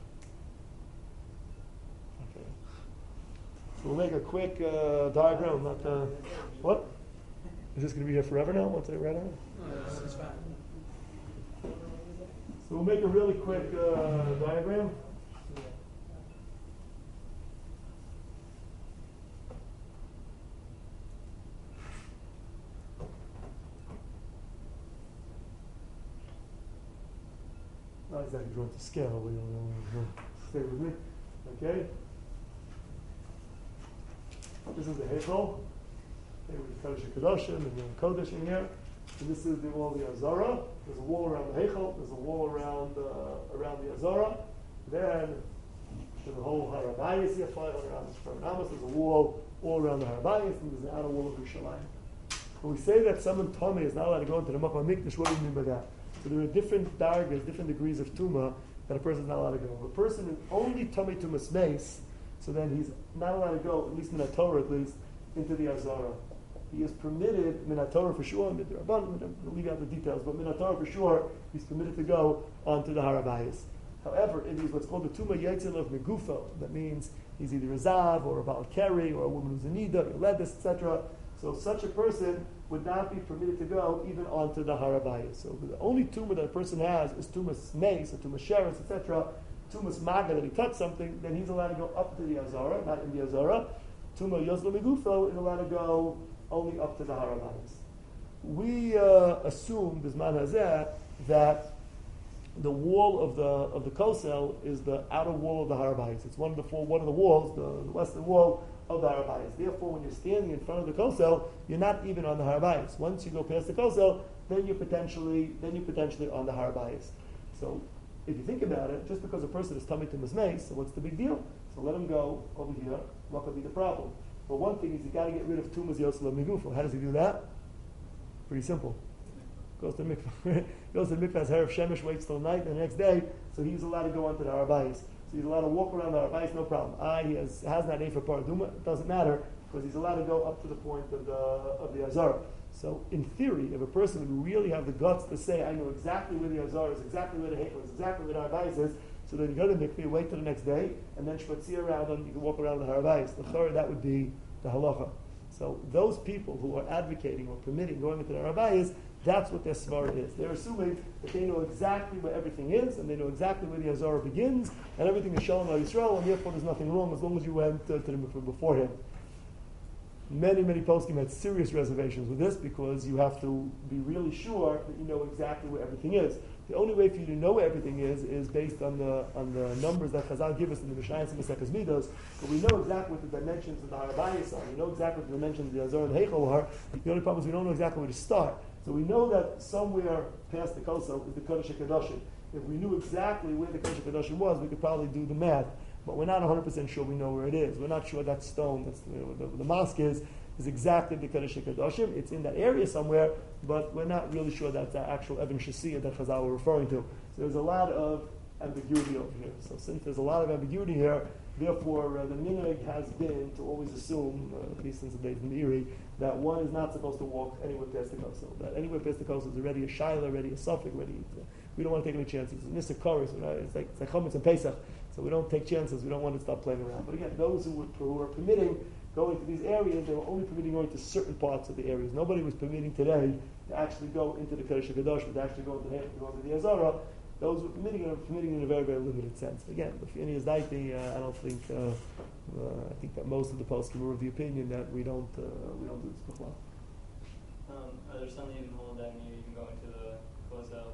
So we'll make a quick diagram. Not what? Is this going to be here forever now? Once I read it? It's fine. So we'll make a really quick diagram. Not exactly drawn to scale, but you'll stay with me. Okay? This is the Heichal. Okay, with the Kodesh HaKadoshim and the Kodesh in here. And this is the wall of the Azara. There's a wall around the Heichal. There's a wall around the Azara. Then there's a whole Harabayas here, 500 Amos from Amos. There's a wall all around the Harabayas, and there's an outer wall of Yerushalayim. When we say that someone Tomei is not allowed to go into the Makom HaMikdash, what do we mean by that? So there are different dargas, different degrees of Tumah that a person is not allowed to go. If a person is only Tomei Tumas Meis, so then he's not allowed to go, at least in Torah at least, into the Azara. He is permitted, Minat Torah for sure, Midrabban, we'll leave out the details, but Minat Torah for sure, he's permitted to go onto the Harabayas. However, if he's what's called the Tumah Yaitzel of Megufo, that means he's either a Zav or a Baal Keri or a woman who's a Nida, Yoledis, etc. So such a person would not be permitted to go even onto the Harabayas. So the only tumah that a person has is Tumas Meis or Tumas Sheretz, etc. Tumas Maga, that he touched something, then he's allowed to go up to the Azara, not in the Azara. Tuma Yoslo Megufo, it'll let it go only up to the Harabayas. We assume, Bisman Hazeh, that the wall of the Kosel is the outer wall of the Harabayas. It's one of the walls, the western wall of the Harabayas. Therefore, when you're standing in front of the Kosel, you're not even on the Harabayas. Once you go past the Kosel, then you're potentially on the Harabayas. So, if you think about it, just because a person is tummy to Mizmei, so what's the big deal? So let him go over here. What could be the problem? But one thing is you got to get rid of Tumas Yosel Migufo. How does he do that? Pretty simple. Goes to the mikvah. Goes to the mikvah as Harav Shemesh, waits till night, and the next day, so he's allowed to go onto the Harabayas. So he's allowed to walk around the Harabayas, no problem. He has not name for Paraduma, it doesn't matter, because he's allowed to go up to the point of the Azara. So in theory, if a person would really have the guts to say, I know exactly where the Azara is, exactly where the Heichel is, exactly where the Harabayas is, so then you go to the mikvah, you wait till the next day, and then shvatzia around them, you can walk around the Harabayas. The Chorah, that would be the halacha. So those people who are advocating or permitting going into the Harabayas, that's what their svara is. They're assuming that they know exactly where everything is, and they know exactly where the Azara begins, and everything is Shalom al Yisrael, and therefore there's nothing wrong as long as you went to the mikvah before him. Many poskim had serious reservations with this because you have to be really sure that you know exactly where everything is. The only way for you to know where everything is based on the numbers that Chazal give us in the Mishnayos and Maseches Midos. But we know exactly what the dimensions of the Harabayas are. We know exactly what the dimensions of the Azor and the Heichel are. The only problem is we don't know exactly where to start. So we know that somewhere past the Kosel is the Kodesh HaKadoshim. If we knew exactly where the Kodesh HaKadoshim was, we could probably do the math. But we're not 100% sure we know where it is. We're not sure that stone, that's where the mosque is exactly the Kodesh HaKadoshim. It's in that area somewhere, but we're not really sure that's the actual Evan Shasiyah that Chazal were referring to. So there's a lot of ambiguity over here. So since there's a lot of ambiguity here, therefore the minhag has been to always assume, at least since the days of Meiri, that one is not supposed to walk anywhere past the Kosel. That anywhere past the Kosel is already a Shaila, already a Suffolk, we don't want to take any chances. It's Nisakaris, it's like Chametz and Pesach, so we don't take chances, we don't want to stop playing around. But again, those who are permitting going to these areas, they were only permitting going to certain parts of the areas. Nobody was permitting today to actually go into the Kodesh HaKadosh, to actually go into the Azara. Those were permitting in a very, very limited sense. Again, the Fiani is Daiti, I don't think, I think that most of the poskim were of the opinion that we don't do this before. Are there some that even hold that maybe you can go into the Kosel,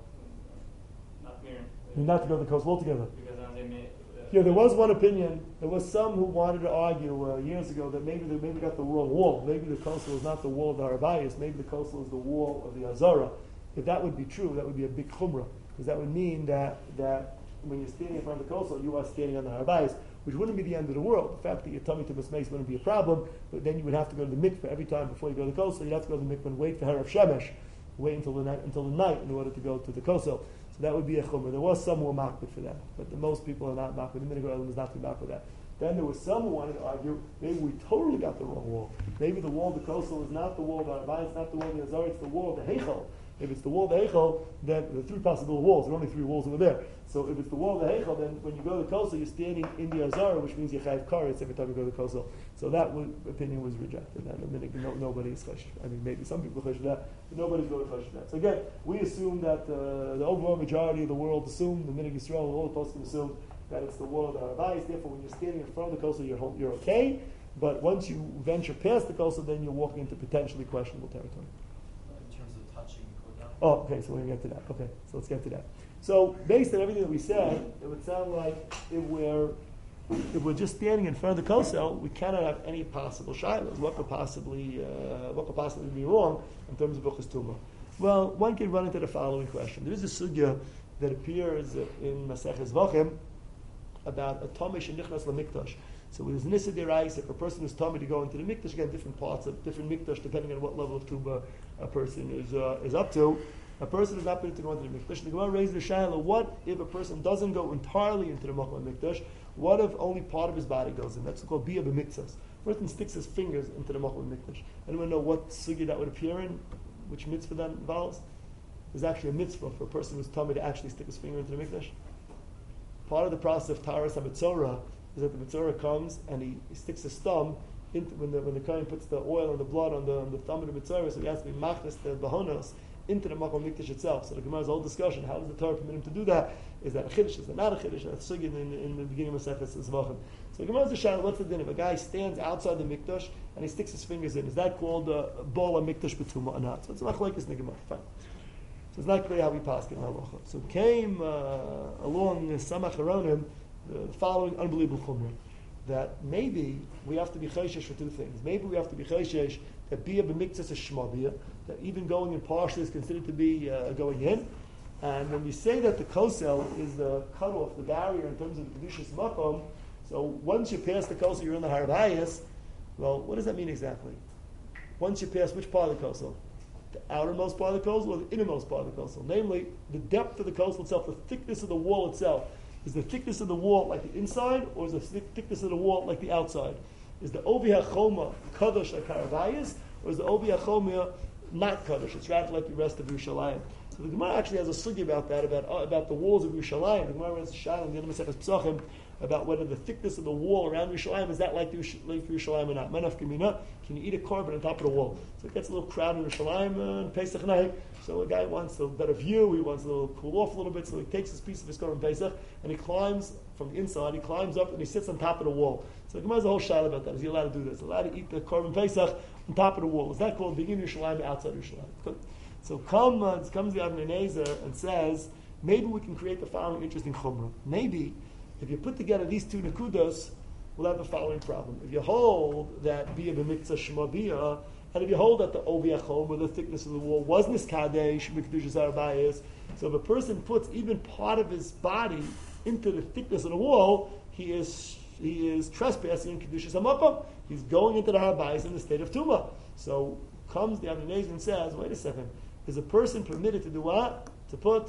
not here? Not to go to the Kosel altogether. Because they may. Yeah, there was one opinion. There was some who wanted to argue years ago that maybe got the wrong wall. Maybe the Kosel is not the wall of the Harabayas. Maybe the Kosel is the wall of the Azara. If that would be true, that would be a big chumrah, because that would mean that when you're standing in front of the Kosel, you are standing on the Harabayas, which wouldn't be the end of the world. The fact that your tummy to Mismeis wouldn't be a problem, but then you would have to go to the mikveh every time before you go to the Kosel. You'd have to go to the mikveh and wait for Harav Shemesh, wait until the night in order to go to the Kosel. So that would be a chumrah. There was some who were makbid for that, but most people are not makbid. The minhag Olam is not to be makbid for that. Then there was some who wanted to argue, maybe we totally got the wrong wall. Maybe the wall of the Kosel is not the wall of the Arbai, it's not the wall of the Azar, it's the wall of the Heichel. If it's the wall of the Heichel, then there are three possible walls. There are only three walls over there. So if it's the wall of the Heichel, then when you go to the Kosel, you're standing in the Azara, which means you have karetz every time you go to the Kosel. So that opinion was rejected. And the minhag, nobody is choshesh. I mean, maybe some people choshesh that, but nobody's going to choshesh that. So again, we assume that the overall majority of the world assume, the minhag Yisrael, all the poskim assume that it's the wall of the Harabayas. Therefore, when you're standing in front of the Kosel, you're okay. But once you venture past the Kosel, then you're walking into potentially questionable territory. In terms of touching, go down. Oh, okay, so we're going to get to that. Okay, so let's get to that. So, based on everything that we said, it would sound like if we're just standing in front of the Kosel, we cannot have any possible shilas. What could possibly be wrong in terms of Buchas Tumah? Well, one can run into the following question. There is a sugya that appears in Maseches Vachim about a Tomish and Nichnas LaMikdash. So with Nisa Derais, if a person is Tommy to go into the Mikdash, again, different parts of different Mikdash, depending on what level of Tumah a person is up to, a person is not permitted to go into the Mikdash. The Gemara raises the Shaila, what if a person doesn't go entirely into the Machal Mikdash? What if only part of his body goes in? That's called Bia B'Mitzvahs. A person sticks his fingers into the Machal Mikdash. Anyone know what sugya that would appear in? Which mitzvah that involves? There's actually a mitzvah for a person who's Tommy to actually stick his finger into the Mikdash. Part of the process of Taras HaMetzorah is that the Metzorah comes and he sticks his thumb into, when the Kohen puts the oil and the blood on the thumb of the Metzorah, so he has to be machnas the bahonos into the Makom Mikdash itself. So the Gemara's whole discussion, how does the Torah permit him to do that? Is that a Chiddush? Is that not a Chiddush? That's Sugin in the beginning of Masechus Zvachim. So the Gemara's the Shana, what's the din? If a guy stands outside the Mikdash and he sticks his fingers in, is that called Bola Mikdash Betuma or not? So it's not like this in the Gemara. Fine. So it's not clear how we pass in halacha. So came along Samach Aronim the following unbelievable chumrah, that maybe we have to be chayshesh for two things. Maybe we have to be chayshesh that bia b'miktzas is shma, that even going in partial is considered to be going in. And when we say that the kosel is the cutoff, the barrier in terms of the kedushas makom, so once you pass the kosel, you're in the harbayis. Well, what does that mean exactly? Once you pass which part of the kosel? The outermost part of the kosel or the innermost part of the kosel? Namely, the depth of the kosel itself, the thickness of the wall itself. Is the thickness of the wall like the inside, or is the thickness of the wall like the outside? Is the Ovi HaChoma Kadosh like Karavayis, or is the Ovi HaChoma not Kadosh? It's rather like the rest of Yerushalayim. So the Gemara actually has a sugi about that, about the walls of Yerushalayim. The Gemara has a shayla in the end of Masechus Pesachim about whether the thickness of the wall around Yerushalayim is that like Yerushalayim or not. Menaf Gemina, can you eat a korban on top of the wall? So it gets a little crowded in Yerushalayim on Pesach night. So a guy wants a better view, he wants a little cool off a little bit, so he takes his piece of his korban Pesach and he climbs from the inside, he climbs up and he sits on top of the wall. So the Gemara has a whole shayla about that. Is he allowed to do this? Allowed to eat the korban Pesach on top of the wall? Is that called being in Yerushalayim or outside Yerushalayim? So comes the Avnei Nezer and says, maybe we can create the following interesting chumrah. Maybe if you put together these two nekudos, we'll have the following problem. If you hold that bia b'miktzah shma bia, and if you hold that the ovi achom, the thickness of the wall, was niskadesh b'kedushas arbayis, so if a person puts even part of his body into the thickness of the wall, he is trespassing in kedushas hamakom. He's going into the arbayis in the state of tumah. So comes the Avnei Nezer and says, wait a second, is a person permitted to do what? To put?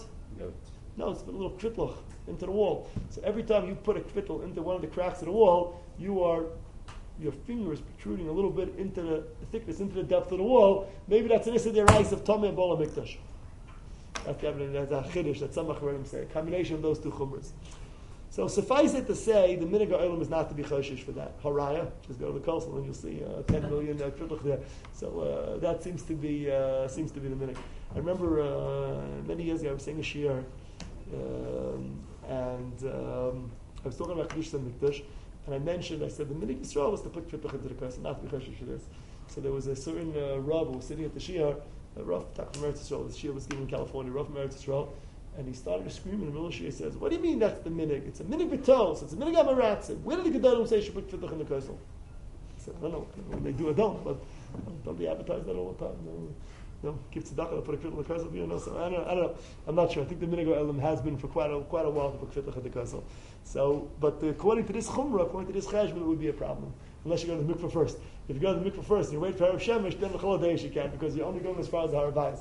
No, it's a little kvitloch into the wall. So every time you put a kvitl into one of the cracks of the wall, your fingers protruding a little bit into the thickness, into the depth of the wall. Maybe that's an issa deraisa of Tameh and Bola Mikdash. That's a chiddush that some Acharonim say. A combination of those two chumras. So suffice it to say, the minhag ha'olam is not to be choshesh for that. Haraya, just go to the coastal and you'll see 10 million kvitloch there. So that seems to be the minhag. I remember many years ago I was saying a shiur. I was talking about Kedushas Mikdash, and I said the minhag Yisrael was to put kvitloch into the kosel, not to be choshesh for this. So there was a certain Rav who was sitting at the shiur, Rav from Eretz Yisrael. The shiur was given in California, Rav from Eretz Yisrael, and he started to scream in the middle of the shiur. He says, "What do you mean that's the minhag? It's a minhag b'tos. It's a minhag amaratzim. Where did the Gedolim say you should put kvitloch in the kosel?" I said, "I don't know. When they do or don't, but don't they advertise that all the time? Give tzedakah, put a kvitloch in the kosel. So I don't know. I'm not sure. I think the minhag ha'olam has been for quite a while to put kvitloch in the kosel. So, but according to this chumrah, according to this cheshbon, it would be a problem unless you go to the mikveh first. If you go to the mikveh first and you wait for Erev Shemesh, then the chol hadesh you can't, because you're only going as far as the Harbayis.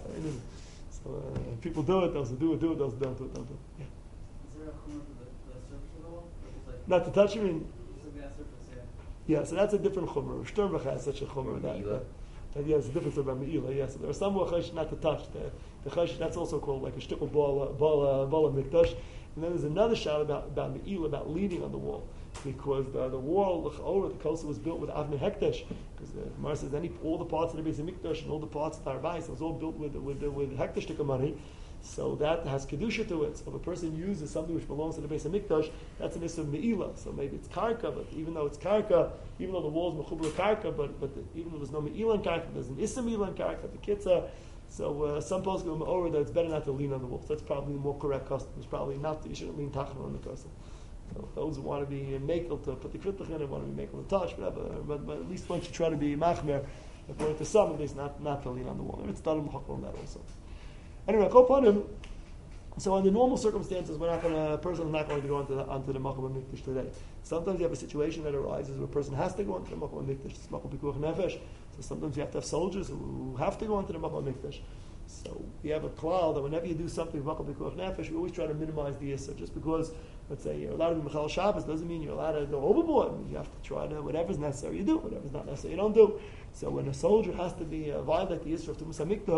So people do it, those who do it, those who don't do it, don't do it. Yeah. Is there a chumrah for the surface at all? Not to touch, you mean? Surface, yeah, so that's a different chumrah. Sternbach has such a chumrah. Yeah, it's a difference about Me'ilah, yes. So there are some who are chaysh not to touch. The chaysh, that's also called like a shtickle ball of mikdash. And then there's another shot about Me'ilah, about leaning on the wall. Because the wall, the kosel was built with avnei hekdesh. Because the Gemara says all the parts of the Beis Hamikdash and all the parts of the Harbayis, it was all built with hekdesh tikka money. So that has kedusha to it. So if a person uses something which belongs to the Beis Hamikdash, that's an issue of me'ilah. So maybe it's karka, but even though it's karka, even though the wall is mechubar karka, but even though there's no me'ilah in karka, there's an issa me'ilah in karka, the kitzah. So some posts go over that it's better not to lean on the wall. So that's probably the more correct custom. It's probably not that you shouldn't lean tachna on the kosel. So those who want to be makel to put the kvitloch in, want to be makel to touch, whatever. But at least once you try to be machmer, according to some, at least not to lean on the wall. It's done on that also. Anyway, go upon him. So in the normal circumstances, a person is not going to go onto the Makom HaMikdash today. Sometimes you have a situation that arises where a person has to go onto the Makom HaMikdash. It's Makom Pikuach Nefesh. So sometimes you have to have soldiers who have to go onto the Makom HaMikdash. So we have a klal that whenever you do something with Makom Pikuach Nefesh, we always try to minimize the issa. Just because, let's say, you're allowed to be Mechal Shabbos doesn't mean you're allowed to go overboard. You have to try to, whatever's necessary you do, whatever's not necessary you don't do. So when a soldier has to be violate the issue of Tumas HaMikdash,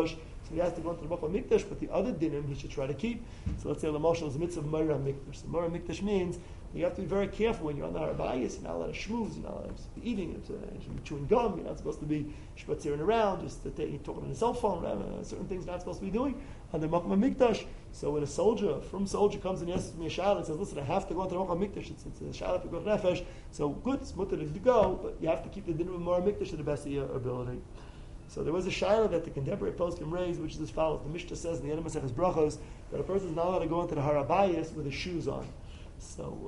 So he has to go into the Makam Mikdash, but the other dinim he should try to keep. So let's say the Mashal is a mitzvah of Meira Mikdash. So Meira Mikdash means you have to be very careful when you're on the Har Bayis. You're not allowed to shmooze, you're not allowed to be eating, you should be chewing gum, you're not supposed to be spaziering around, just talking on a cell phone, certain things you're not supposed to be doing on the Makam Mikdash. So when a soldier comes and asks me a shayla and says, listen, I have to go into the Makam Mikdash, it's a shayla for Pikuach Nefesh, so good, it's mutter to go, but you have to keep the din of Meira Mikdash to the best of your ability. So there was a shayla that the contemporary poskim raised, which is as follows. The Mishnah says in the end of Maseches Brachos that a person is not allowed to go into the Har Bayis with his shoes on. So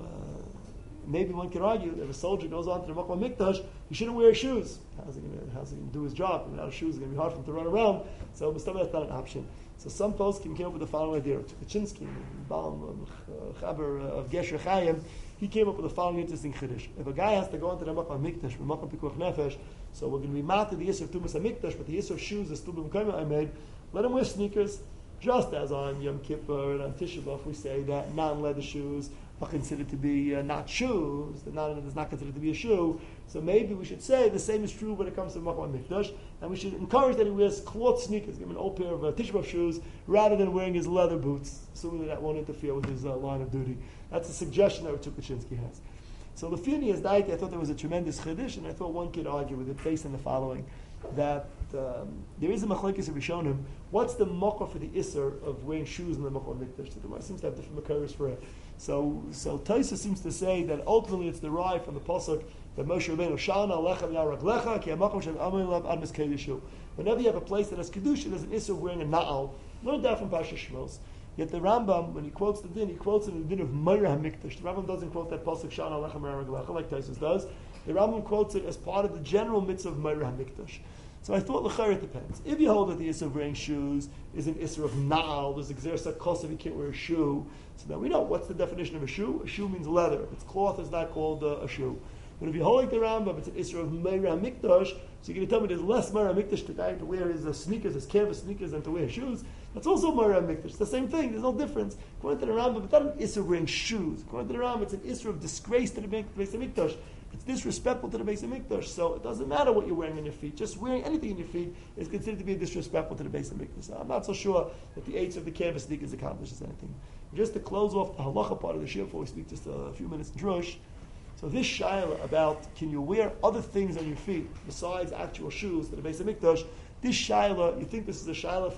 maybe one could argue that if a soldier goes on to the Makam Mikdash, he shouldn't wear shoes. How's he going to do his job? Without shoes, it's going to be hard for him to run around. So that's not an option. So some poskim came up with the following idea. Tukachinsky, Baal Chaber of Gesher Chaim, he came up with the following interesting chiddush. If a guy has to go into the Makam Mikdash, Makam Pikuach Nefesh, so we're going to be mad to the Yisr of Tumas HaMikdash, but the Yisr of shoes is still b'mekayim I made. Let him wear sneakers, just as on Yom Kippur and on Tisha B'Av we say that non-leather shoes are considered to be not shoes. The non is not considered to be a shoe. So maybe we should say the same is true when it comes to Makam Mikdash, and we should encourage that he wears cloth sneakers, give him an old pair of Tisha B'Av shoes, rather than wearing his leather boots, assuming that won't interfere with his line of duty. That's a suggestion that Tukachinsky has. So the Fini is I thought there was a tremendous chiddush, and I thought one could argue with it based on the following, that there is a machlekes of Rishonim. What's the mocha for the Isser of wearing shoes in the Makam Mikdash? The Gemara seems to have different makaros for it. So Taisa seems to say that ultimately it's derived from the pasuk that Moshe Rabbeinu Shana Alecha V'Yaraglecha Ki HaMakom Shem Amin Lav Ad Miskei Yishu. Whenever you have a place that has kedusha, there's an Isser of wearing a na'al. Learn that from Pasha Shmos. Yet the Rambam, when he quotes the din, he quotes it in the din of Meira HaMikdash. The Rambam doesn't quote that pasuk Shana Alecha V'Yaraglecha like Taisus does. The Rambam quotes it as part of the general mitzvah of Meira HaMikdash. So I thought l'chayr it depends. If you hold that the Isser of wearing shoes is an Isser of na'al, there's exer sakos if you can't wear a shoe, so then we know what's the definition of a shoe. A shoe means leather. If it's cloth, it's not called a shoe. But if you hold like the Rambam, it's an Isser of Meira HaMikdash, so you're going to tell me there's less Meira HaMikdash to guy to wear his sneakers, his canvas sneakers, than to wear shoes. That's also Meira HaMikdash. It's the same thing. There's no difference. According to the Rambam, it's not an Isser of wearing shoes. According to the Rambam, it's an Isser of disgrace to the Beis HaMikdash. It's disrespectful to the Beis HaMikdash, so it doesn't matter what you're wearing on your feet. Just wearing anything in your feet is considered to be disrespectful to the Beis HaMikdash. So I'm not so sure that the eights of the canvas sneakers accomplishes anything. Just to close off the halacha part of the shir before we speak just a few minutes in Drush. So this shayla about can you wear other things on your feet besides actual shoes to the Beis HaMikdash, this shayla, you think this is a shayla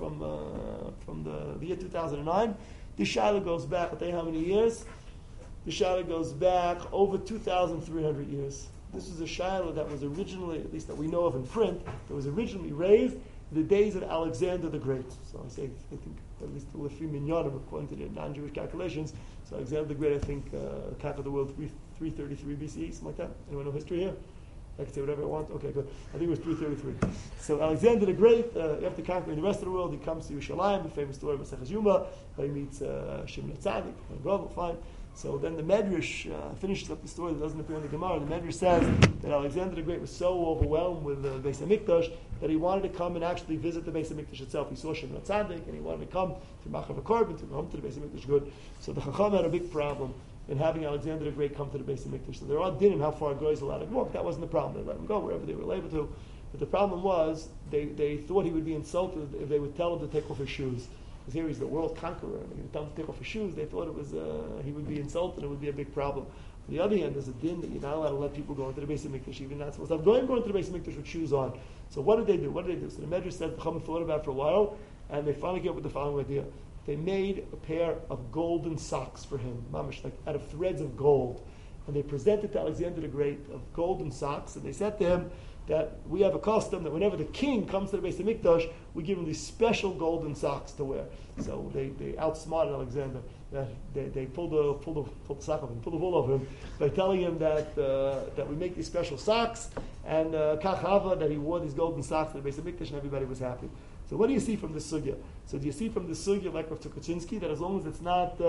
from the year 2009? This shayla goes back, I'll tell you how many years. The shayla goes back over 2,300 years. This is a shayla that was originally, at least that we know of in print, that was originally raised in the days of Alexander the Great. So I think at least the Lefim Minyanim, according to the non-Jewish calculations. So Alexander the Great, I think, conquered the world 333 BCE, something like that. Anyone know history here? I can say whatever I want. Okay, good. I think it was 333. So Alexander the Great, after conquering the rest of the world, he comes to Yerushalayim, the famous story of Maseches Yuma. He meets Shimon HaTzadik, fine. So then the Medrash finishes up the story that doesn't appear in the Gemara. The Medrash says that Alexander the Great was so overwhelmed with the Beis HaMikdash that he wanted to come and actually visit the Beis HaMikdash itself. He saw Shimon HaTzadik and he wanted to come to Machav HaKorban, to come to the Beis HaMikdash good. So the Chacham had a big problem in having Alexander the Great come to the Beis HaMikdash. So there are dinim how far a guy is allowed to walk. That wasn't the problem. They let him go wherever they were able to. But the problem was they thought he would be insulted if they would tell him to take off his shoes. Because here he's the world conqueror, and they would tell him to take off his shoes. They thought it was he would be insulted. It would be a big problem. On the other hand, there's a din that you're not allowed to let people go into the Beis HaMikdash, even not supposed to have going into the Beis HaMikdash with shoes on. So what did they do? So the Medrash said the Chachamim thought about it for a while, and they finally came up with the following idea. They made a pair of golden socks for him, mamish, like out of threads of gold. And they presented to Alexander the Great of golden socks, and they said to him that we have a custom that whenever the king comes to the Beis HaMikdash, we give him these special golden socks to wear. So they outsmarted Alexander. They pulled the sock off him, pulled the wool off him by telling him that we make these special socks, and Kachava, that he wore these golden socks to the Beis HaMikdash, and everybody was happy. So what do you see from this sugya? So do you see from this sugya, like Rav Tukachinsky, that as long as it's not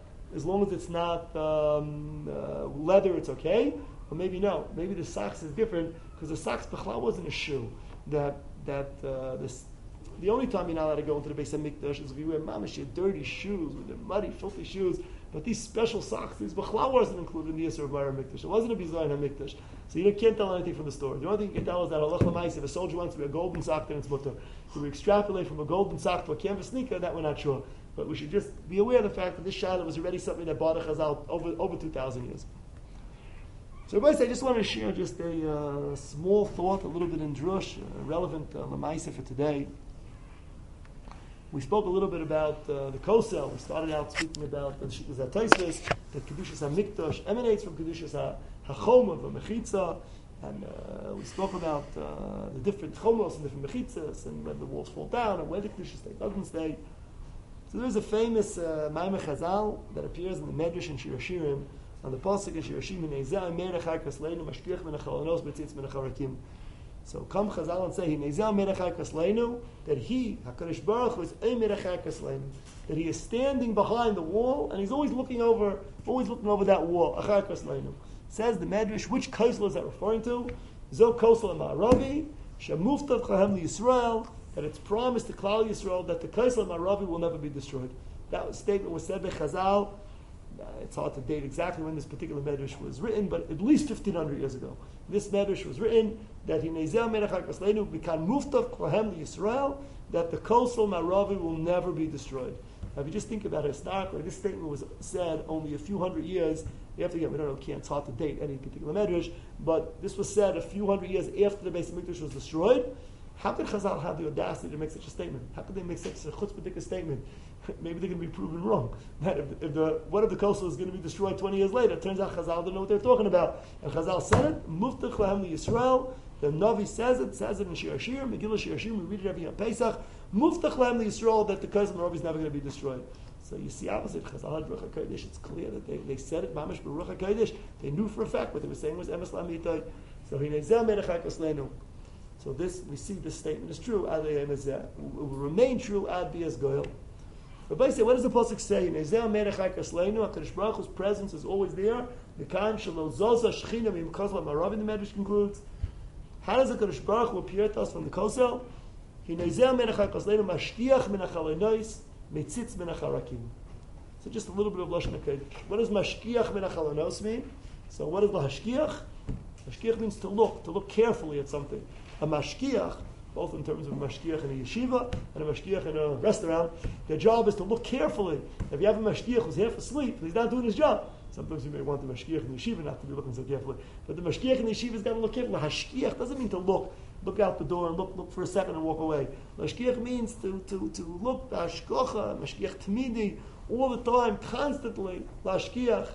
leather, it's okay? Or maybe no. Maybe the socks is different because the socks b'chlal wasn't a shoe. That this the only time you're not allowed to go into the Beis HaMikdash is if you wear mamash, your dirty shoes, with the muddy, filthy shoes. But these special socks, these Bechlal wasn't included in the Yisur of Ma'ar HaMikdash. It wasn't a Bizayin HaMikdash. So you can't tell anything from the story. The only thing you can tell is that Halach L'Maisa, if a soldier wants to wear a golden sock, then it's mutter. So we extrapolate from a golden sock to a canvas sneaker, that we're not sure. But we should just be aware of the fact that this Shaila was already something that bought a Chazal over 2,000 years. So everybody, I just want to share just a small thought, a little bit in Drush, relevant L'Maisa for today. We spoke a little bit about the Kosel. We started out speaking about the Shitas HaTaisves, that Kedushas HaMikdash emanates from Kedushas HaChom of the Mechitza, and we spoke about the different Chomos and different Mechitzas, and when the walls fall down, and where the Kedushas stay, doesn't stay. So there's a famous Maimah Chazal that appears in the Medrash and Shir Hashirim, on the pasuk in Shir Hashirim, Hinezah Melech HaKasleinu Mashkiach Min HaChalonos B'tzitz Min HaCharakim. So come Chazal and say, Hinezah Melech HaKasleinu, that he, HaKadosh Baruch Hu, is a Melech HaKasleinu, that he is standing behind the wall, and he's always looking over that wall, Achar Kasleinu. Says the Medrash, which Kosel is that referring to? Zo Kosel Ma'aravi, Shemuftach Lahem Yisrael, that it's promised to Klal Yisrael that the Kosel Ma'aravi will never be destroyed. That statement was said by Chazal. It's hard to date exactly when this particular Medrash was written, but at least 1,500 years ago. This Medrash was written that Hinezeh Melech HaKasleinu Bikan Muftach Lahem Yisrael, that the Kosel Ma'aravi will never be destroyed. Now, if you just think about it historically, this statement was said only a few hundred years after, again, we don't know, it's hard to date any particular Medrash, but this was said a few hundred years after the Beis HaMikdash was destroyed. How could Chazal have the audacity to make such a statement? How could they make such a chutzpah statement? Maybe they're going to be proven wrong. That what if the Kosel is going to be destroyed 20 years later? It turns out Chazal didn't know what they're talking about. And Chazal said it, Muftach Lahem Yisrael. The Navi says it in Shir Hashir, Megillah Shir Hashir, we read it every year on Pesach. Muftach Lahem Yisrael, that the Kosel Ma'aravi is never going to be destroyed. So you see opposite Chazal had Baruch HaKodesh. It's clear that they said it, Mamash Baruch HaKodesh. They knew for a fact what they were saying was Emes Lamitai. So Hinezeh Melech HaKasleinu. So this, we see this statement is true, Ad Yemezeh. It will remain true, Ad Bias Goyal. Rabbi say, what does the pasuk say? Hinezeh Melech HaKasleinu, HaKadosh Baruch Hu's presence is always there. Mekan Shelo Zoza Shechina Mim Kosel Ma'aravi, the Medrash concludes. How does the HaKadosh Baruch Hu appear to us from the Kosel? Hinezeh Melech HaKasleinu, Mashkiach Min HaChalonos, Metzitz Min HaCharakim. So just a little bit of Lashon HaKodesh. What does Mashkiach Min HaChalonos mean? So what is the Hashkiach? Mashkiach means to look carefully at something. A mashkiach, both in terms of a mashkiach in a yeshiva and a mashkiach in a restaurant, their job is to look carefully. If you have a mashkiach who's half asleep, he's not doing his job. Sometimes you may want the mashkiach in the yeshiva not to be looking so carefully. But the mashkiach in the yeshiva has got to look carefully. Hashkiach doesn't mean to look out the door and look for a second and walk away. Mashkiach means to look, hashkocha, mashkiach tmidi, all the time, constantly, hashkiach,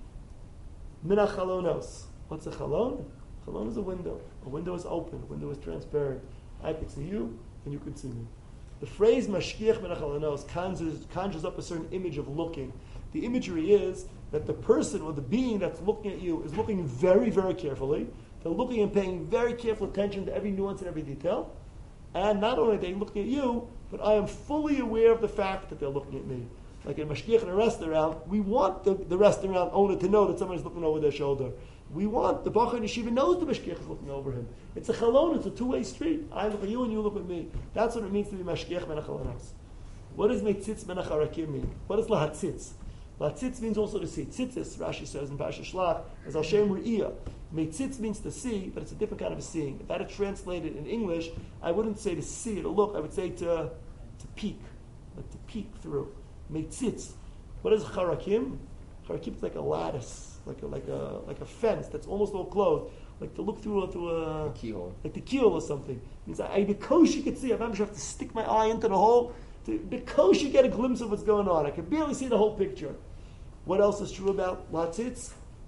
min hachalonos. What's a chalon? Chalon is a window. A window is open. A window is transparent. I can see you, and you can see me. The phrase mashkiach min hachalonos conjures up a certain image of looking. The imagery is that the person or the being that's looking at you is looking very, very carefully. They're looking and paying very careful attention to every nuance and every detail. And not only are they looking at you, but I am fully aware of the fact that they're looking at me. Like in a mashkiach in a restaurant, we want the restaurant owner to know that somebody's looking over their shoulder. We want the Bachar in Yeshiva knows the mashkiach is looking over him. It's a chalon, it's a two-way street. I look at you and you look at me. That's what it means to be mashkiach ben hachalonos. What does metzitz ben hacharakim mean? What does lahatzitz? Lahatzitz means also to see. Tzitzis, Rashi says in Parashat Shlach, as Al Shem Re'iyah. Metzitz means to see, but it's a different kind of a seeing. If I had to translate it in English, I wouldn't say to see, to look. I would say to peek, like to peek through. Metzitz. What is charakim? Charakim is like a lattice. Like a fence that's almost all closed, like to look through a keyhole, like the keyhole or something. It means because you can see, I have to stick my eye into the hole because you get a glimpse of what's going on. I can barely see the whole picture. What else is true about latzitz?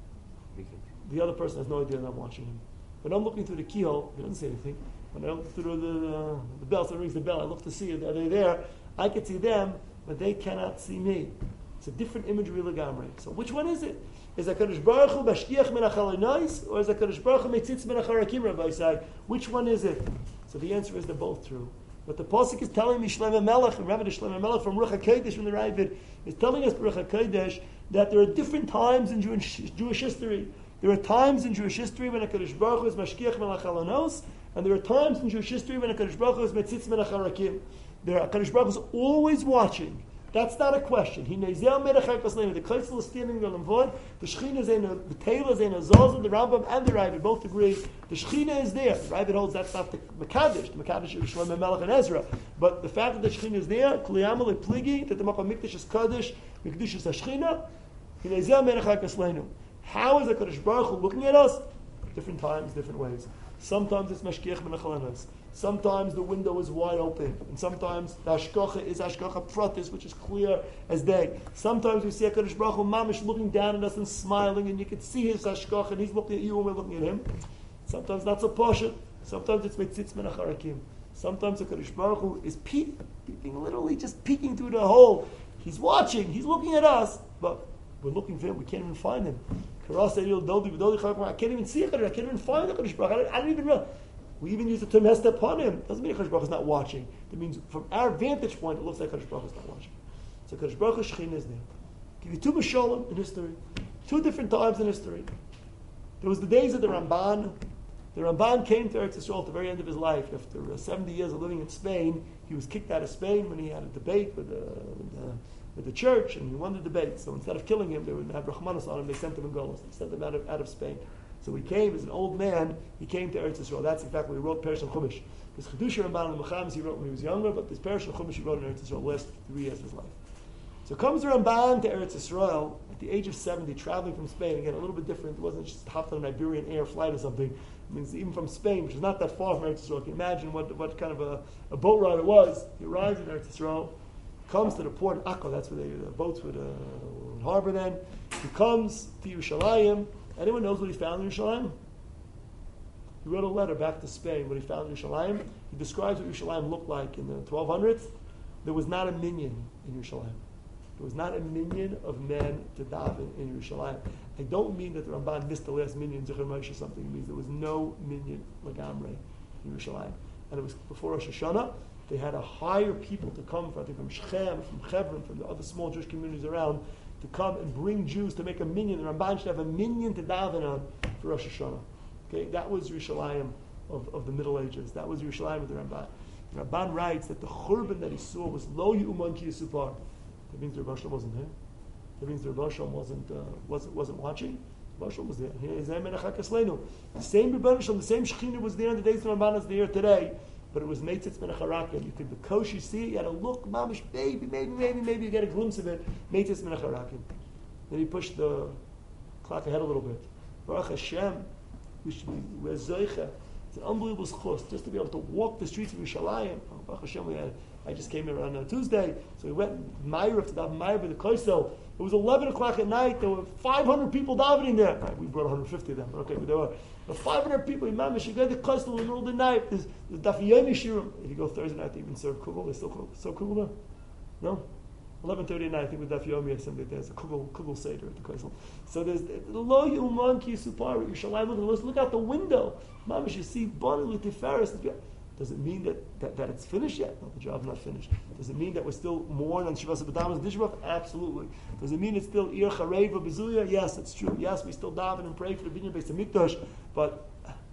The other person has no idea that I'm watching him. When I'm looking through the keyhole, he doesn't say anything. When I look through the bell, someone rings the bell, I look to see if they're there. I can see them, but they cannot see me. It's a different imagery legamrei. So which one is it? Is HaKadosh Baruch Hu mashkiach min hachalonos, or is HaKadosh Baruch Hu metzitz min hacharakim, Rabbi say? Which one is it? So the answer is they're both true. But the pasuk is telling me Shlomo Melech, and Rabbi Shlomo Melech from Ruach HaKodesh from the Ravid is telling us Ruach HaKodesh that there are different times in Jewish history. There are times in Jewish history when HaKadosh Baruch Hu is mashkiach min hachalonos, and there are times in Jewish history when HaKadosh Baruch Hu is metzitz min hacharakim. HaKadosh Baruch Hu is always watching. That's not a question. The Kaisel is standing there on Vod. The Shechina is in the Taylor is in a Zazah, the Rambam and the Ravid both agree. The Shechina is there. The Ravid holds that's not the Mekadesh. The Mekadesh is Shlomo Melech and Ezra. But the fact that the Shechina is there, Kliyamal Pligi, that the Makom Mikdash is Kadesh, Mikdash is Shechina. How is the Kadosh Baruch Hu looking at us? Different times, different ways. Sometimes it's Mashkiach Menachalanas. Sometimes the window is wide open. And sometimes the Hashgacha is Hashgacha Pratis, which is clear as day. Sometimes we see HaKadosh Baruch Hu Mamish looking down at us and smiling, and you can see his Hashgacha, and he's looking at you and we're looking at him. Sometimes not so posh. Sometimes it's Metzitz Menacharakim. Sometimes the HaKadosh Baruch Hu is peeping, literally just peeking through the hole. He's watching, he's looking at us, but we're looking for him, we can't even find him. I can't even see it, I can't even find the Kadosh Baruch Hu. I don't even know. We even use the term Hester upon him. Doesn't mean Kadosh Baruch Hu is not watching. That means from our vantage point, it looks like Kadosh Baruch Hu is not watching. So Kadosh Baruch Hu Shechina is there. Give you two Mashalim in history. Two different times in history. There was the days of the Ramban. The Ramban came to Eretz Yisrael at the very end of his life. After 70 years of living in Spain, he was kicked out of Spain when he had a debate with the church, and he won the debate. So instead of killing him, they would have Rachmanis on him. They sent him in Golos. They sent him out of Spain. So he came as an old man. He came to Eretz Yisrael. That's in fact what he wrote Perush Chumash. Because Chiddushei Ramban and Mechamis he wrote when he was younger, but this Perush Chumash he wrote in Eretz Yisrael the last 3 years of his life. So comes the Ramban to Eretz Yisrael at the age of 70, traveling from Spain. Again, a little bit different. It wasn't just hopped on an Iberian Air flight or something. It means even from Spain, which is not that far from Eretz Yisrael. You can imagine what kind of a boat ride it was. He arrives in Eretz Yisrael, comes to the port of Akko. That's where the boats would harbor then. He comes to Yerushalayim. Anyone knows what he found in Yerushalayim? He wrote a letter back to Spain what he found in Yerushalayim. He describes what Yerushalayim looked like in the 1200s. There was not a minyan in Yerushalayim. There was not a minyan of men to daven in Yerushalayim. I don't mean that the Ramban missed the last minyan, Zechar Moshe or something. It means there was no minyan Lagamre in Yerushalayim. And it was before Rosh Hashanah. They had to hire people to come, I think from Shechem, from Hebron, from the other small Jewish communities around, to come and bring Jews to make a minyan. The Ramban should have a minyan to daven on for Rosh Hashanah. Okay, that was Yerushalayim of the Middle Ages. That was Yerushalayim of the Ramban. The Ramban writes that the churban that he saw was lo yu'uman ki yisupar. That means the Rebbe Shalom wasn't there. That means the Rebbe Shalom wasn't watching. The Rebbe Shalom was there. The same Rebbe Shalom, the same Shechina was there in the days of the Ramban as there today. But it was Meitzitz Menacharakim. You could the kosher see it, you had to look, mamish, maybe you get a glimpse of it. Meitzitz Menacharakim. Then he pushed the clock ahead a little bit. Baruch Hashem, we're Zoicha. It's an unbelievable schus just to be able to walk the streets of Yerushalayim. Baruch Hashem, I just came here on Tuesday, so we went Ma'ariv to daven Ma'ariv by the Koisel. It was 11 o'clock at night. There were 500 people davening there. Right, we brought 150 of them, but okay, but there were 500 people. Imam, you go to the Koisel in the middle of the night. There's Daf Yomi Shirim. If you go Thursday night, they even serve kugel. They still serve kugel there? No? 11:30 at night, I think with Daf Yomi or something. There's a kugel seder at the Koisel. So there's Lo Yuman Ki Yisupar. Yerushalayim. Look out the window. Mamish, you see Bani L'Tiferes. Does it mean that it's finished yet? No, the job's not finished. Does it mean that we're still mourning on Shavas B'Damas and Tishraf? Absolutely. Does it mean it's still Ir Chareva Bezuya? Yes, it's true. Yes, we still daven and pray for the Binyan Beis Hamikdash, but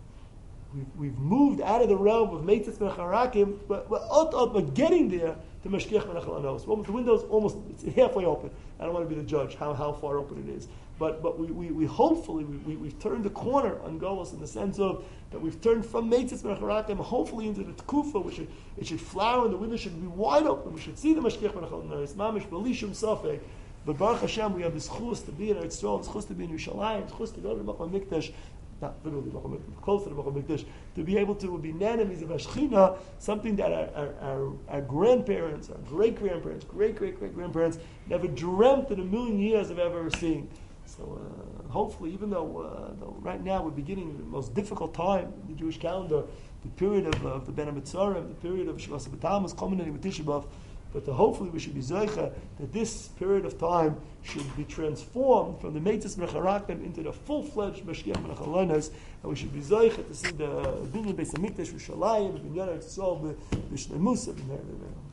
we've moved out of the realm of Meitzitz Menacharakim, but we're getting there to Mashkiach Menachalanos. The window's almost it's halfway open. I don't want to be the judge how far open it is. But we hopefully we've turned the corner on Golos in the sense of that we've turned from Meitzitz Menacharakim hopefully into the Tkufa, which it should flower and the window should be wide open. We should see the Mashkiach Menachalanos. Mamish Belishum Safek. But Baruch Hashem, we have this chus to be in Eretz Yisrael, this chus to be in Yerushalayim, this chus to go to the Makom Mikdash, not literally close to the Makom Mikdash, to be able to be enemies of Ashchina, something that our grandparents, our great-grandparents, great-great-great-grandparents never dreamt in a million years of ever seeing. So hopefully, even though right now we're beginning the most difficult time in the Jewish calendar, the period of the Ben HaMetzorim, the period of Shavas B'Tammuz, culminating with Tisha B'Av, but hopefully we should be Zoicha that this period of time should be transformed from the Meitzitz Menacharakim into the full-fledged Mashkiach Menachalanos, and we should be Zoicha to see the Binyan Beis Hamikdash, Yerushalayim, Binyan Eretz Yisrael, B'Shnei Musa,